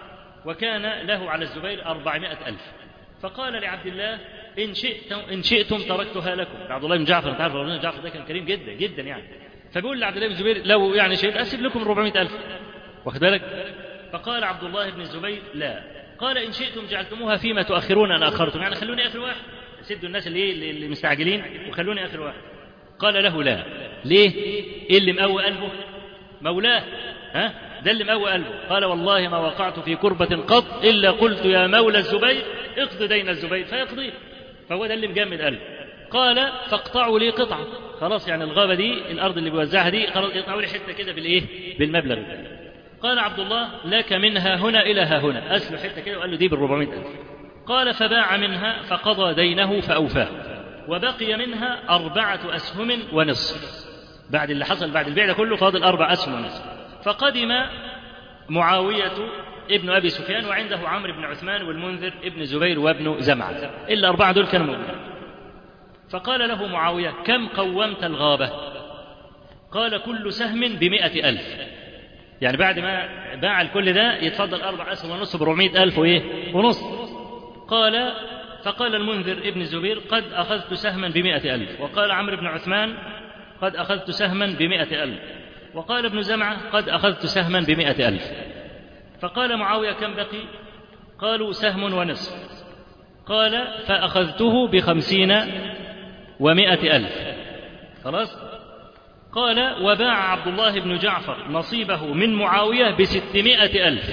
وكان له على الزبير أربعمائة ألف. فقال لعبد الله إن شئتم, إن شئتم تركتها لكم. عبد الله بن جعفر انت عارف عبد الله بن جعفر ده كان كريم جدا جدا يعني. فبيقول لعبد الله بن الزبير لو يعني شئت أسيب لكم أربعمائة ألف. واخد بالك؟ فقال عبد الله بن الزبير لا. قال إن شئتم جعلتموها فيما تؤخرون أن أخرتم، يعني خلوني آخر واحد، سدوا الناس اللي اللي مستعجلين وخلوني آخر واحد. قال له لا. ليه؟ إيه اللي مقوي قلبه؟ مولاه. ها؟ ده اللي مقوي قلبه. قال والله ما وقعت في كربة قط إلا قلت يا مولى الزبير اقض دين الزبير فيقضيه. فهو ده اللي مجمد قلبه. قال فاقطعوا لي قطعة. خلاص يعني الغابة دي الأرض اللي بيوزعها دي خلاص يقطعوا لي حتة كده بالإيه؟ بالمبلغ ده. قال عبد الله لك منها هنا إلى ها هنا، أسلو حتة كده وقال له دي بالربعمائة ألف. قال فباع منها فقضى دينه فأوفاه، وبقي منها أربعة أسهم ونصف. بعد اللي حصل بعد البيع ده كله فاضل أربع أسهم ونصف. فقدم معاوية ابن أبي سفيان وعنده عمرو بن عثمان والمنذر ابن زبير وابن زمعة، إلا أربعة دول كانوا موجودين. فقال له معاوية كم قومت الغابة؟ قال كل سهم بمئة ألف. يعني بعد ما باع الكل ده يتفضل أربع أسهم ونصف بربعمائة ألف وإيه ونصف. قال فقال المنذر ابن الزبير قد أخذت سهما بمئة ألف. وقال عمرو بن عثمان قد أخذت سهما بمئة ألف. وقال ابن زمعة قد أخذت سهما بمئة ألف. فقال معاوية كم بقي؟ قالوا سهم ونصف. قال فأخذته بخمسين ومئة ألف. خلاص. قال وباع عبد الله بن جعفر نصيبه من معاوية بستمائة ألف.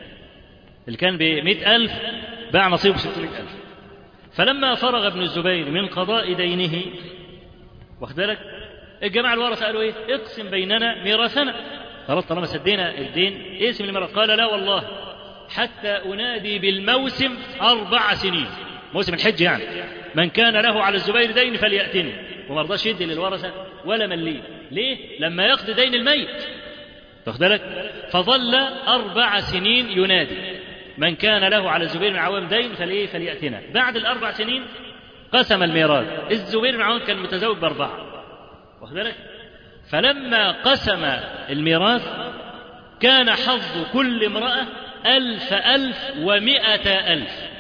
اللي كان بمئة ألف باع نصيبه بستمائة ألف. فلما فرغ ابن الزبير من قضاء دينه واخد بالك الجماعة الورثة قالوا ايه؟ اقسم بيننا ميراثنا. خلاص طالما سدينا الدين اقسم الميراث. قال لا والله حتى أنادي بالموسم أربع سنين، موسم الحج يعني، من كان له على الزبير دين فليأتني. وما رضاش يدي للورثة ولا مليه. ليه؟ لما يقضي دين الميت. واخد بالك؟ فظل أربع سنين ينادي من كان له على الزبير من عوام دين فليه فليأتنا. بعد الأربع سنين قسم الميراث. الزبير بن عوام كان متزوج بأربعة، واخد بالك؟ فلما قسم الميراث كان حظ كل امرأة ألف ألف ومئة ألف،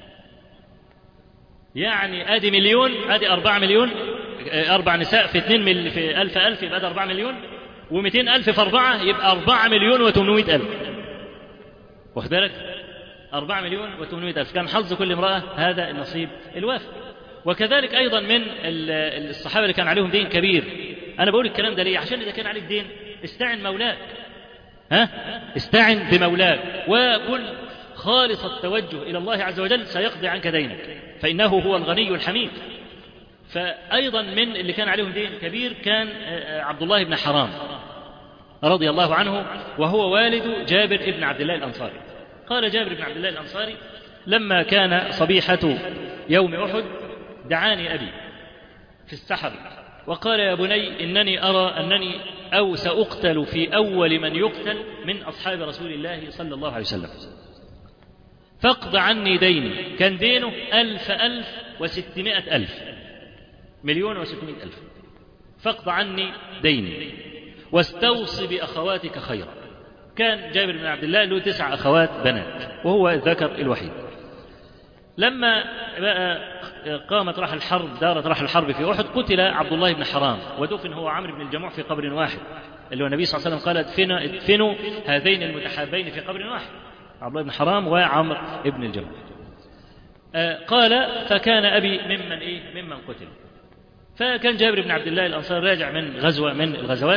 يعني أدي مليون، أدي أربعة مليون، أربع نساء في اثنين مل في ألف ألف يبقى ده أربعة مليون، ومئتين ألف في أربعة يبقى أربعة مليون وثمانمائة ألف، واخد بالك؟ أربعة مليون وثمانمائة ألف كان حظ كل امرأة هذا النصيب الوافر. وكذلك أيضا من الصحابة اللي كان عليهم دين كبير. أنا بقول الكلام ده ليه؟ عشان إذا كان عليك دين استعن مولاك، ها؟ استعن بمولاك وكن خالص التوجه إلى الله عز وجل سيقضي عنك دينك، فإنه هو الغني الحميد. فأيضا من اللي كان عليهم دين كبير كان عبد الله بن حرام رضي الله عنه، وهو والد جابر بن عبد الله الأنصاري. قال جابر بن عبد الله الأنصاري: لما كان صبيحة يوم أحد دعاني أبي في السحر وقال: يا بني إنني أرى أنني أو سأقتل في أول من يقتل من أصحاب رسول الله صلى الله عليه وسلم، فاقض عني ديني. كان دينه ألف ألف وستمائة ألف، مليون وستمائة ألف. فاقض عني ديني واستوصي بأخواتك خيرا. كان جابر بن عبد الله له تسع أخوات بنات وهو الذكر الوحيد. لما بقى قامت راح الحرب دارت راح الحرب في أحد قتل عبد الله بن حرام ودفن هو عمرو بن الجموح في قبر واحد، اللي هو النبي صلى الله عليه وسلم قال: ادفنوا, ادفنوا هذين المتحابين في قبر واحد، عبد الله بن حرام وعمرو بن الجموح. آه قال: فكان أبي ممن إيه ممن قتل. فكان جابر بن عبد الله الأنصاري راجع من غزوة من الغزوات،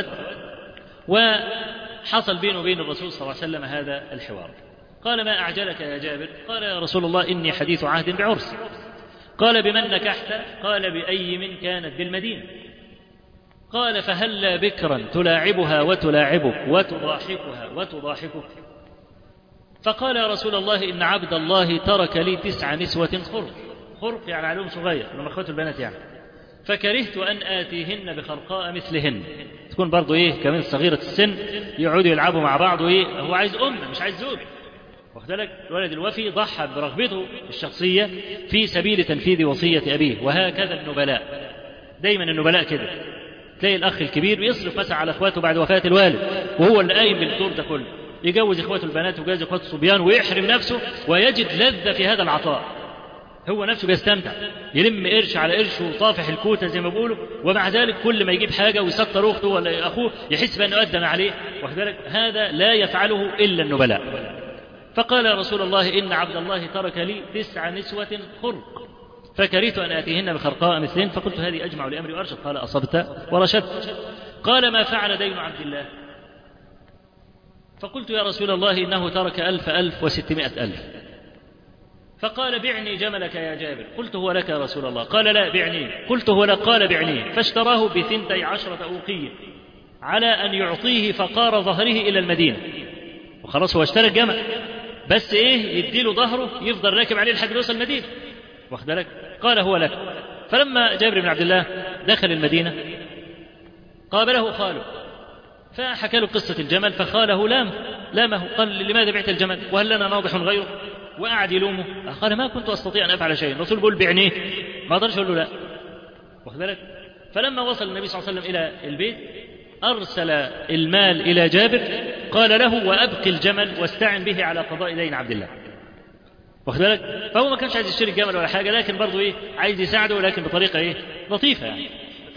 وحصل بينه وبين الرسول صلى الله عليه وسلم هذا الحوار. قال: ما أعجلك يا جابر؟ قال: يا رسول الله إني حديث عهد بعرس. قال: بمن نكحت؟ قال: بأي من كانت بالمدينة. قال: فهلا بكرا تلاعبها وتلاعبك وتضاحكها وتضاحكك؟ فقال: يا رسول الله إن عبد الله ترك لي تسع نسوة خرق. خرق يعني علوم صغير لما أخوات البنات يعني، فكرهت أن آتيهن بخرقاء مثلهن، تكون برضو إيه كمان صغيرة السن، يقعدوا يلعبوا مع بعض، وإيه هو عايز أم مش عايز زوج، واخد بالك؟ الولد الوفي ضحى برغبته الشخصية في سبيل تنفيذ وصية أبيه. وهكذا النبلاء، دايما النبلاء كده، تلاقي الأخ الكبير بيصرف مثلا على إخواته بعد وفاة الوالد، وهو اللي قايم بالدور ده كله، يجوز إخواته البنات ويجوز إخواته الصبيان ويحرم نفسه ويجد لذة في هذا العطاء، هو نفسه بيستمتع، يلم قرش على قرش وطافح الكوتة زي ما بيقولوا، ومع ذلك كل ما يجيب حاجة ويسطر أخته ولا أخوه يحس بأنه قدم عليه، واخد بالك؟ هذا لا يفعله إلا النبلاء. فقال: يا رسول الله إن عبد الله ترك لي تسع نسوة خرق، فكرهت أن آتيهن بخرقاء مثلهن، فقلت هذه أجمع لأمري وأرشد. قال: أصبت ورشدت. قال: ما فعل دين عبد الله؟ فقلت: يا رسول الله إنه ترك ألف ألف وستمائة ألف. فقال: بعني جملك يا جابر. قلت: هو لك يا رسول الله. قال: لا بعني. قلت: هو لك. قال: بعني. فاشتراه بثنتي عشرة أوقية على أن يعطيه فقار ظهره إلى المدينة، وخلاص هو اشترى الجمل، بس إيه يديله ظهره يفضل راكب عليه لحد يوصل المدينة، واخد بالك؟ قال: هو لك. فلما جابر بن عبد الله دخل المدينة قابله خاله فحكى له قصة الجمل، فخاله لام لامه، قال: لماذا بعت الجمل وهل لنا ناضح غيره؟ وقعد يلومه. قال: ما كنت أستطيع أن أفعل شيء. الرسول بيقول بعنيه، ما أقدرش أقول له لا، واخد بالك؟ فلما وصل النبي صلى الله عليه وسلم إلى البيت أرسل المال إلى جابر، قال له: وأبقي الجمل واستعن به على قضاء دين عبد الله، واخد بالك؟ فهو ما كانش عايز يشتري الجمل ولا حاجة، لكن برضه إيه عايز يساعده، ولكن بطريقة إيه لطيفة يعني.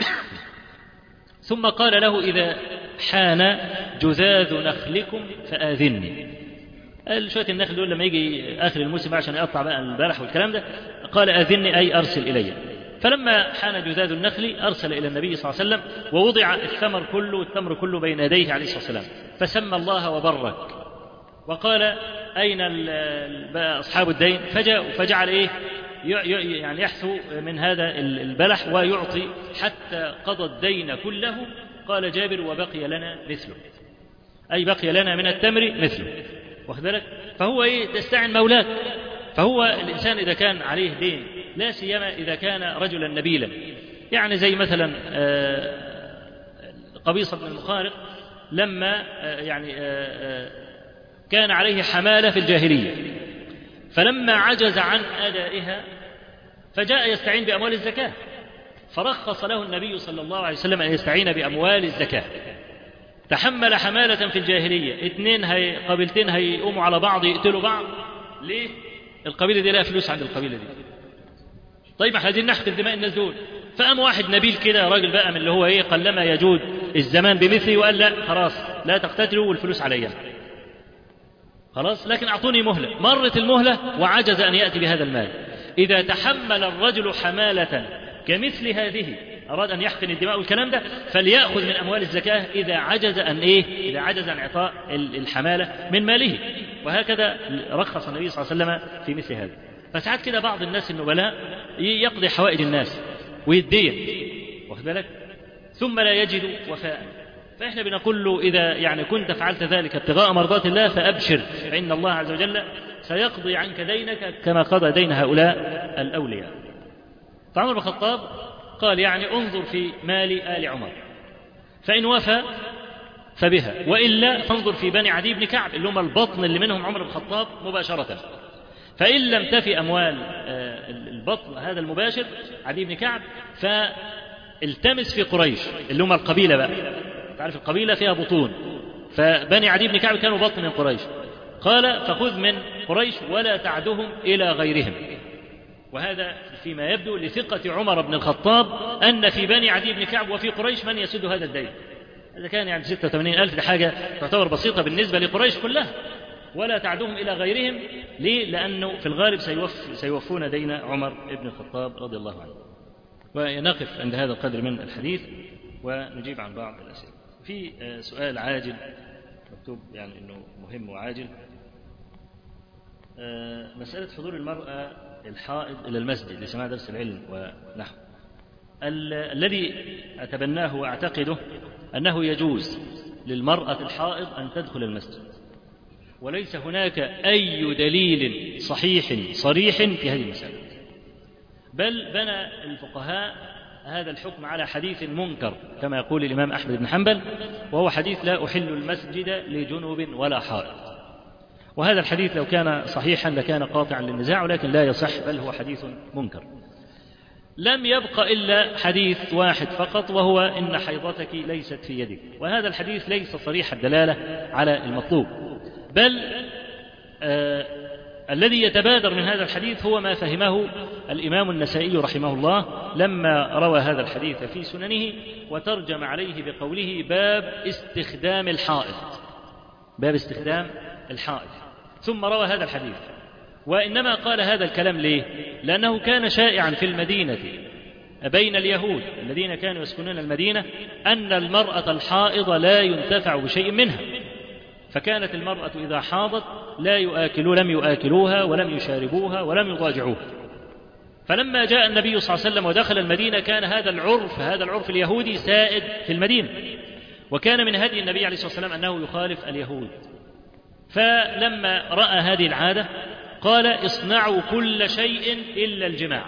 ثم قال له: إذا حان جذاذ نخلكم فآذني. قال: شوية النخل دول لما يجي آخر الموسم عشان يقطع بقى البلح والكلام ده، قال: آذني أي أرسل إلي. فلما حان جذاذ النخل أرسل إلى النبي صلى الله عليه وسلم، ووضع الثمر كله التمر كله بين يديه عليه الصلاة والسلام، فسمى الله وبرك، وقال: أين أصحاب الدين؟ فجاءوا، فجعل إيه يعني يحثو من هذا البلح ويعطي حتى قضى الدين كله. قال جابر: وبقي لنا مثله، أي بقي لنا من التمر مثله، واخد بالك؟ فهو إيه تستعن مولاك. فهو الإنسان إذا كان عليه دين، لا سيما إذا كان رجلا نبيلا، يعني زي مثلا قبيصة بن المخارق لما يعني كان عليه حمالة في الجاهلية، فلما عجز عن أدائها فجاء يستعين بأموال الزكاة، فرخص له النبي صلى الله عليه وسلم أن يستعين بأموال الزكاة. تحمل حمالة في الجاهلية، اثنين هي قبيلتين هيقوموا على بعض يقتلوا بعض، ليه؟ القبيلة دي لها فلوس عند القبيلة دي، طيب احنا عايزين نحقن دماء الناس دول. فقام واحد نبيل كده راجل بقى من اللي هو ايه قلما يجود الزمان بمثله، وقال لا خلاص لا تقتتلوا والفلوس عليا خلاص، لكن اعطوني مهلة. مرت المهلة وعجز ان يأتي بهذا المال. اذا تحمل الرجل حمالة كمثل هذه أراد أن يحقن الدماء والكلام ده، فليأخذ من أموال الزكاة إذا عجز أن إيه؟ إذا عجز عن إعطاء الحمالة من ماله. وهكذا رخص النبي صلى الله عليه وسلم في مثل هذا. فساعات كده بعض الناس النبلاء يقضي حوائج الناس ويدين، واخد بالك، ثم لا يجد وفاء. فإحنا بنقول له إذا يعني كنت فعلت ذلك ابتغاء مرضات الله فأبشر، فإن الله عز وجل سيقضي عنك دينك كما قضى دين هؤلاء الأولياء. فعمر بن الخطاب قال يعني انظر في مال آل عمر، فإن وفى فبها، وإلا فانظر في بني عدي بن كعب اللي هم البطن اللي منهم عمر بن الخطاب مباشرة. فإن لم تفي أموال البطن هذا المباشر عدي بن كعب، فالتمس في قريش اللي هم القبيلة بقى، تعرف القبيلة فيها بطون، فبني عدي بن كعب كانوا بطن من قريش. قال فخذ من قريش ولا تعدهم إلى غيرهم. وهذا فيما يبدو لثقة عمر بن الخطاب أن في بني عدي بن كعب وفي قريش من يسد هذا الدين. هذا كان يعني ستة وثمانين ألف، حاجة تعتبر بسيطة بالنسبة لقريش كلها. ولا تعدهم إلى غيرهم، ليه؟ لأنه في الغالب سيوف سيوفون دين عمر بن الخطاب رضي الله عنه. ونقف عند هذا القدر من الحديث ونجيب عن بعض الأسئلة. في سؤال عاجل مكتوب يعني أنه مهم وعاجل، مسألة حضور المرأة الحائض إلى المسجد لسماع درس العلم ونحو. الذي أتبناه وأعتقده أنه يجوز للمرأة الحائض أن تدخل المسجد، وليس هناك أي دليل صحيح صريح في هذه المسألة، بل بنى الفقهاء هذا الحكم على حديث منكر كما يقول الإمام أحمد بن حنبل، وهو حديث لا أحل المسجد لجنوب ولا حائض. وهذا الحديث لو كان صحيحا لكان قاطعا للنزاع، ولكن لا يصح، بل هو حديث منكر. لم يبق إلا حديث واحد فقط، وهو إن حيضتك ليست في يدك، وهذا الحديث ليس صريح الدلالة على المطلوب، بل آه الذي يتبادر من هذا الحديث هو ما فهمه الإمام النسائي رحمه الله لما روى هذا الحديث في سننه، وترجم عليه بقوله باب استخدام الحائض، باب استخدام الحائض، ثم روى هذا الحديث. وإنما قال هذا الكلام ليه؟ لأنه كان شائعا في المدينة بين اليهود الذين كانوا يسكنون المدينة أن المرأة الحائض لا ينتفع بشيء منها، فكانت المرأة إذا حاضت لا يؤكلوا لم يؤكلوها ولم يشاربوها ولم يضاجعوها. فلما جاء النبي صلى الله عليه وسلم ودخل المدينة كان هذا العرف هذا العرف اليهودي سائد في المدينة، وكان من هدي النبي عليه الصلاة والسلام أنه يخالف اليهود. فلما رأى هذه العادة قال اصنعوا كل شيء إلا الجماع.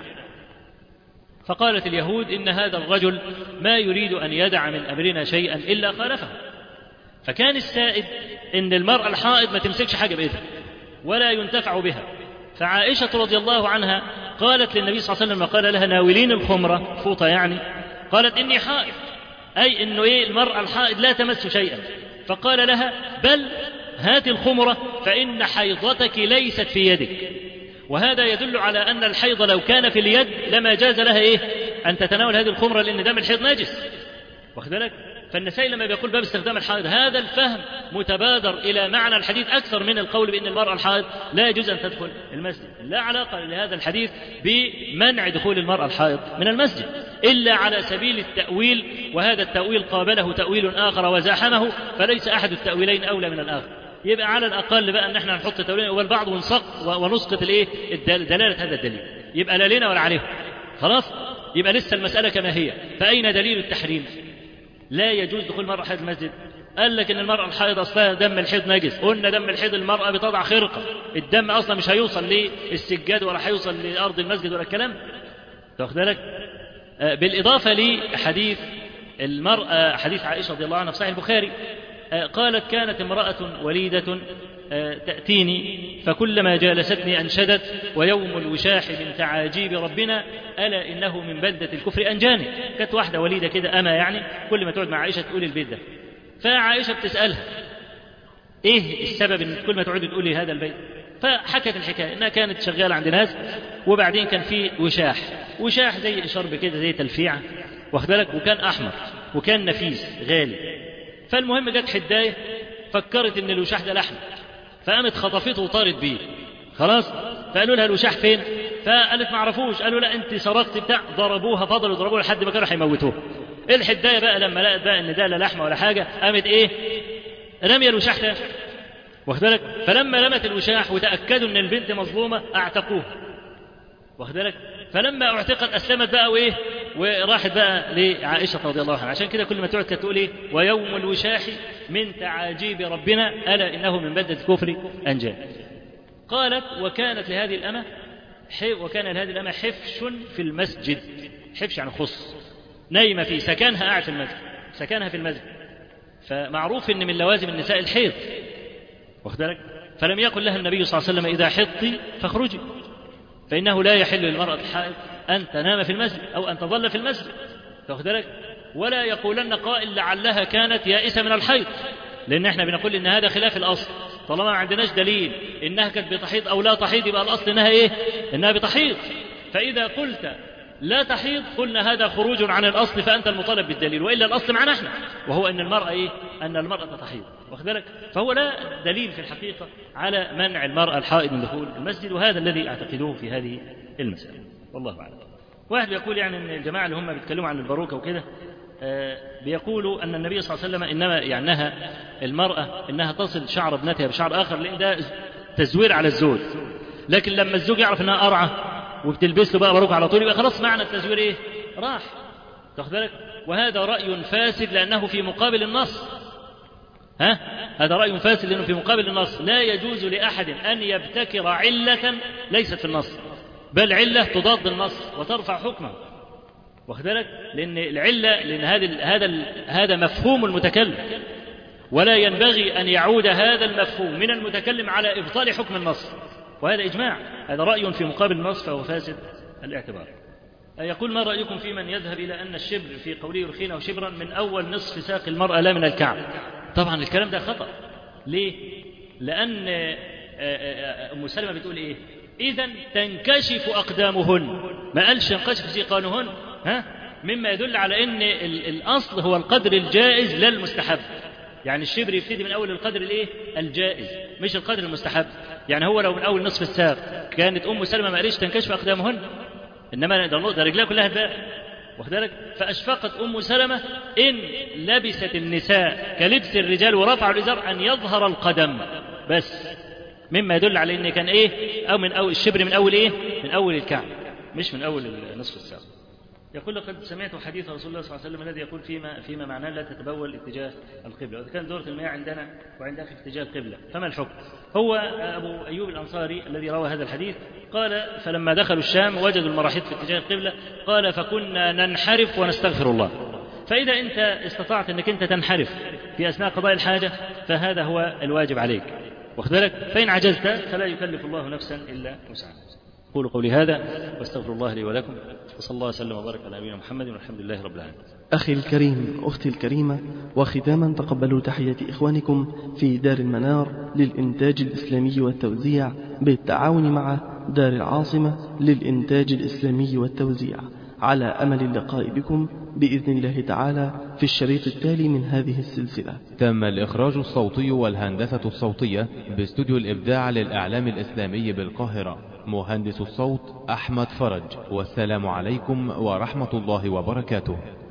فقالت اليهود إن هذا الرجل ما يريد أن يدع من أمرنا شيئا إلا خالفه. فكان السائد إن المرأة الحائض ما تمسكش حاجة بإيدها ولا ينتفع بها. فعائشة رضي الله عنها قالت للنبي صلى الله عليه وسلم وقال لها ناولين الخمرة فوطة يعني، قالت إني حائض، أي إنه إيه المرأة الحائض لا تمس شيئا. فقال لها بل هات الخمرة فإن حيضتك ليست في يدك. وهذا يدل على أن الحيض لو كان في اليد لما جاز لها إيه أن تتناول هذه الخمرة، لأن دم الحيض نجس، واخد بالك. فالنسائي لما بيقول باب استخدام الحائض هذا الفهم متبادر إلى معنى الحديث أكثر من القول بأن المرأة الحائض لا يجوز أن تدخل المسجد. لا علاقة لهذا الحديث بمنع دخول المرأة الحائض من المسجد إلا على سبيل التأويل، وهذا التأويل قابله تأويل آخر وزاحمه، فليس أحد التأويلين أولى من الآخر. يبقى على الأقل بقى أن احنا نحط تأويلين والبعض ونسق ونسقط الإيه دلالة هذا الدليل، يبقى لا لنا ولا عليهم، خلاص. يبقى لسه المسألة كما هي. فأين دليل التحريم؟ لا يجوز دخول المرأة حائض المسجد. قال لك ان المرأة الحائض اصلها دم الحيض نجس، قلنا دم الحيض المرأة بتضع خرقة، الدم اصلا مش هيوصل للسجاد ولا هيوصل لأرض المسجد ولا الكلام، تاخد بالك. بالإضافة لحديث المرأة حديث عائشة رضي الله عنها في صحيح البخاري، قالت كانت امرأة وليدة تأتيني فكلما جالستني أنشدت ويوم الوشاح من تعاجيب ربنا ألا إنه من بلدة الكفر أنجاني. كانت واحدة وليدة كده أما يعني كل ما تقعد مع عائشة تقول البيت ده، فعائشة بتسألها إيه السبب إن كل ما تقعد تقولي هذا البيت؟ فحكت الحكاية إنها كانت شغالة عند ناس وبعدين كان في وشاح، وشاح زي شرب كده زي تلفيعة واخد بالك، وكان أحمر وكان نفيس غالي. فالمهم جت حداية فكرت إن الوشاح ده لحم، فقامت خطفته وطارت بيه خلاص. فقالوا لها الوشاح فين؟ فقالت ما عرفوش. قالوا لا أنت سرقت بتاع، ضربوها فضلوا يضربوها لحد ما كانوا هيموتوها. الحداية بقى لما لقت بقى إن ده لا لحمة ولا حاجة قامت إيه؟ رمي الوشاح ده واخد بالك. فلما رمت الوشاح وتأكدوا إن البنت مظلومة أعتقوها واخد بالك. فلما اعتقت أسلمت بقى وإيه وراحت بقى لعائشة رضي الله عنها. عشان كده كل ما تقعد تقول إيه ويوم الوشاح من تعاجيب ربنا ألا إنه من بلدة الكفر أنجان. قالت وكانت لهذه الأمة وكان لهذه الأمة حفش في المسجد. حفش يعني خص نايمة فيه، سكنها قاعد في المسجد، سكنها في المسجد. فمعروف إن من لوازم النساء الحيض واخد بالك. فلم يقل لها النبي صلى الله عليه وسلم إذا حضت فاخرجي، فإنه لا يحل للمرأة الحائض أن تنام في المسجد أو أن تظل في المسجد واخد بالك. ولا يقولن قائل لعلها كانت يائسة من الحيض، لأن احنا بنقول إن هذا خلاف الأصل. طالما ما عندناش دليل إنها كانت بتحيض أو لا تحيض يبقى الأصل إنها إيه؟ إنها بتحيض. فإذا قلت لا تحيض قلنا هذا خروج عن الأصل فأنت المطالب بالدليل، وإلا الأصل معنا احنا وهو أن المرأة إيه؟ أن المرأة تحيض واخد بالك. فهو لا دليل في الحقيقة على منع المرأة الحائض من دخول المسجد، وهذا الذي أعتقدوه في هذه المسألة والله أعلم. واحد بيقول يعني أن الجماعة اللي هم بيتكلموا عن الباروكة وكده آه بيقولوا أن النبي صلى الله عليه وسلم إنما يعنيها المرأة إنها تصل شعر ابنتها بشعر آخر لأن ده تزوير على الزوج، لكن لما الزوج يعرف أنها قرعة وبتلبس له بقى باروكة على طول يبقى خلاص معنى التزوير إيه؟ راح تاخد بالك. وهذا رأي فاسد لأنه في مقابل النص. ها؟ هذا رأي فاسد لأنه في مقابل النص. لا يجوز لأحد أن يبتكر علة ليست في النص، بل علة تضاد النص وترفع حكمه واخد بالك. لأن العلة لأن هذا هذا هذا مفهوم المتكلم، ولا ينبغي أن يعود هذا المفهوم من المتكلم على إبطال حكم النص، وهذا إجماع. هذا رأي في مقابل النص فهو فاسد الاعتبار. يقول ما رأيكم في من يذهب إلى أن الشبر في قوله يرخينه شبرا من أول نصف ساق المرأة لا من الكعب؟ طبعا الكلام ده خطأ. ليه؟ لأن أم سلمة بتقول إيه؟ إذن تنكشف أقدامهن، ما قالش ينكشف سيقانهن، ها؟ مما يدل على أن الأصل هو القدر الجائز لا المستحب. يعني الشبر يبتدي من أول القدر الإيه؟ الجائز مش القدر المستحب. يعني هو لو من أول نصف الساق كانت أم سلمة ما قالش تنكشف أقدامهن، إنما ده رجلها كلها باء واخد بالك. فأشفقت أم سلمة إن لبست النساء كلبس الرجال ورفعوا الإزار أن يظهر القدم بس، مما يدل على إن كان إيه أو من أول الشبر من أول إيه؟ من أول الكعب مش من أول نصف الساق. يقول لقد سمعت حديث رسول الله صلى الله عليه وسلم الذي يقول فيما فيما معناه لا تتبول اتجاه القبلة، وإذا كان دورة المياه عندنا وعند أخي في اتجاه القبلة فما الحكم؟ هو أبو أيوب الأنصاري الذي روى هذا الحديث قال فلما دخلوا الشام وجدوا المراحيض في اتجاه القبلة قال فكنا ننحرف ونستغفر الله. فإذا أنت استطعت أنك أنت تنحرف في أثناء قضاء الحاجة فهذا هو الواجب عليك واخد بالك. فإن عجزت فلا يكلف الله نفسا إلا وسعها. قولوا قولي هذا واستغفر الله لي ولكم، وصلى الله وسلم وبارك على نبينا محمد والحمد لله رب العالمين.
أخي الكريم أختي الكريمة، وختاما تقبلوا تحية إخوانكم في دار المنار للإنتاج الإسلامي والتوزيع بالتعاون مع دار العاصمة للإنتاج الإسلامي والتوزيع، على أمل اللقاء بكم بإذن الله تعالى في الشريط التالي من هذه السلسلة.
تم الإخراج الصوتي والهندسة الصوتية باستوديو الإبداع للإعلام الإسلامي بالقاهرة. مهندس الصوت أحمد فرج. والسلام عليكم ورحمة الله وبركاته.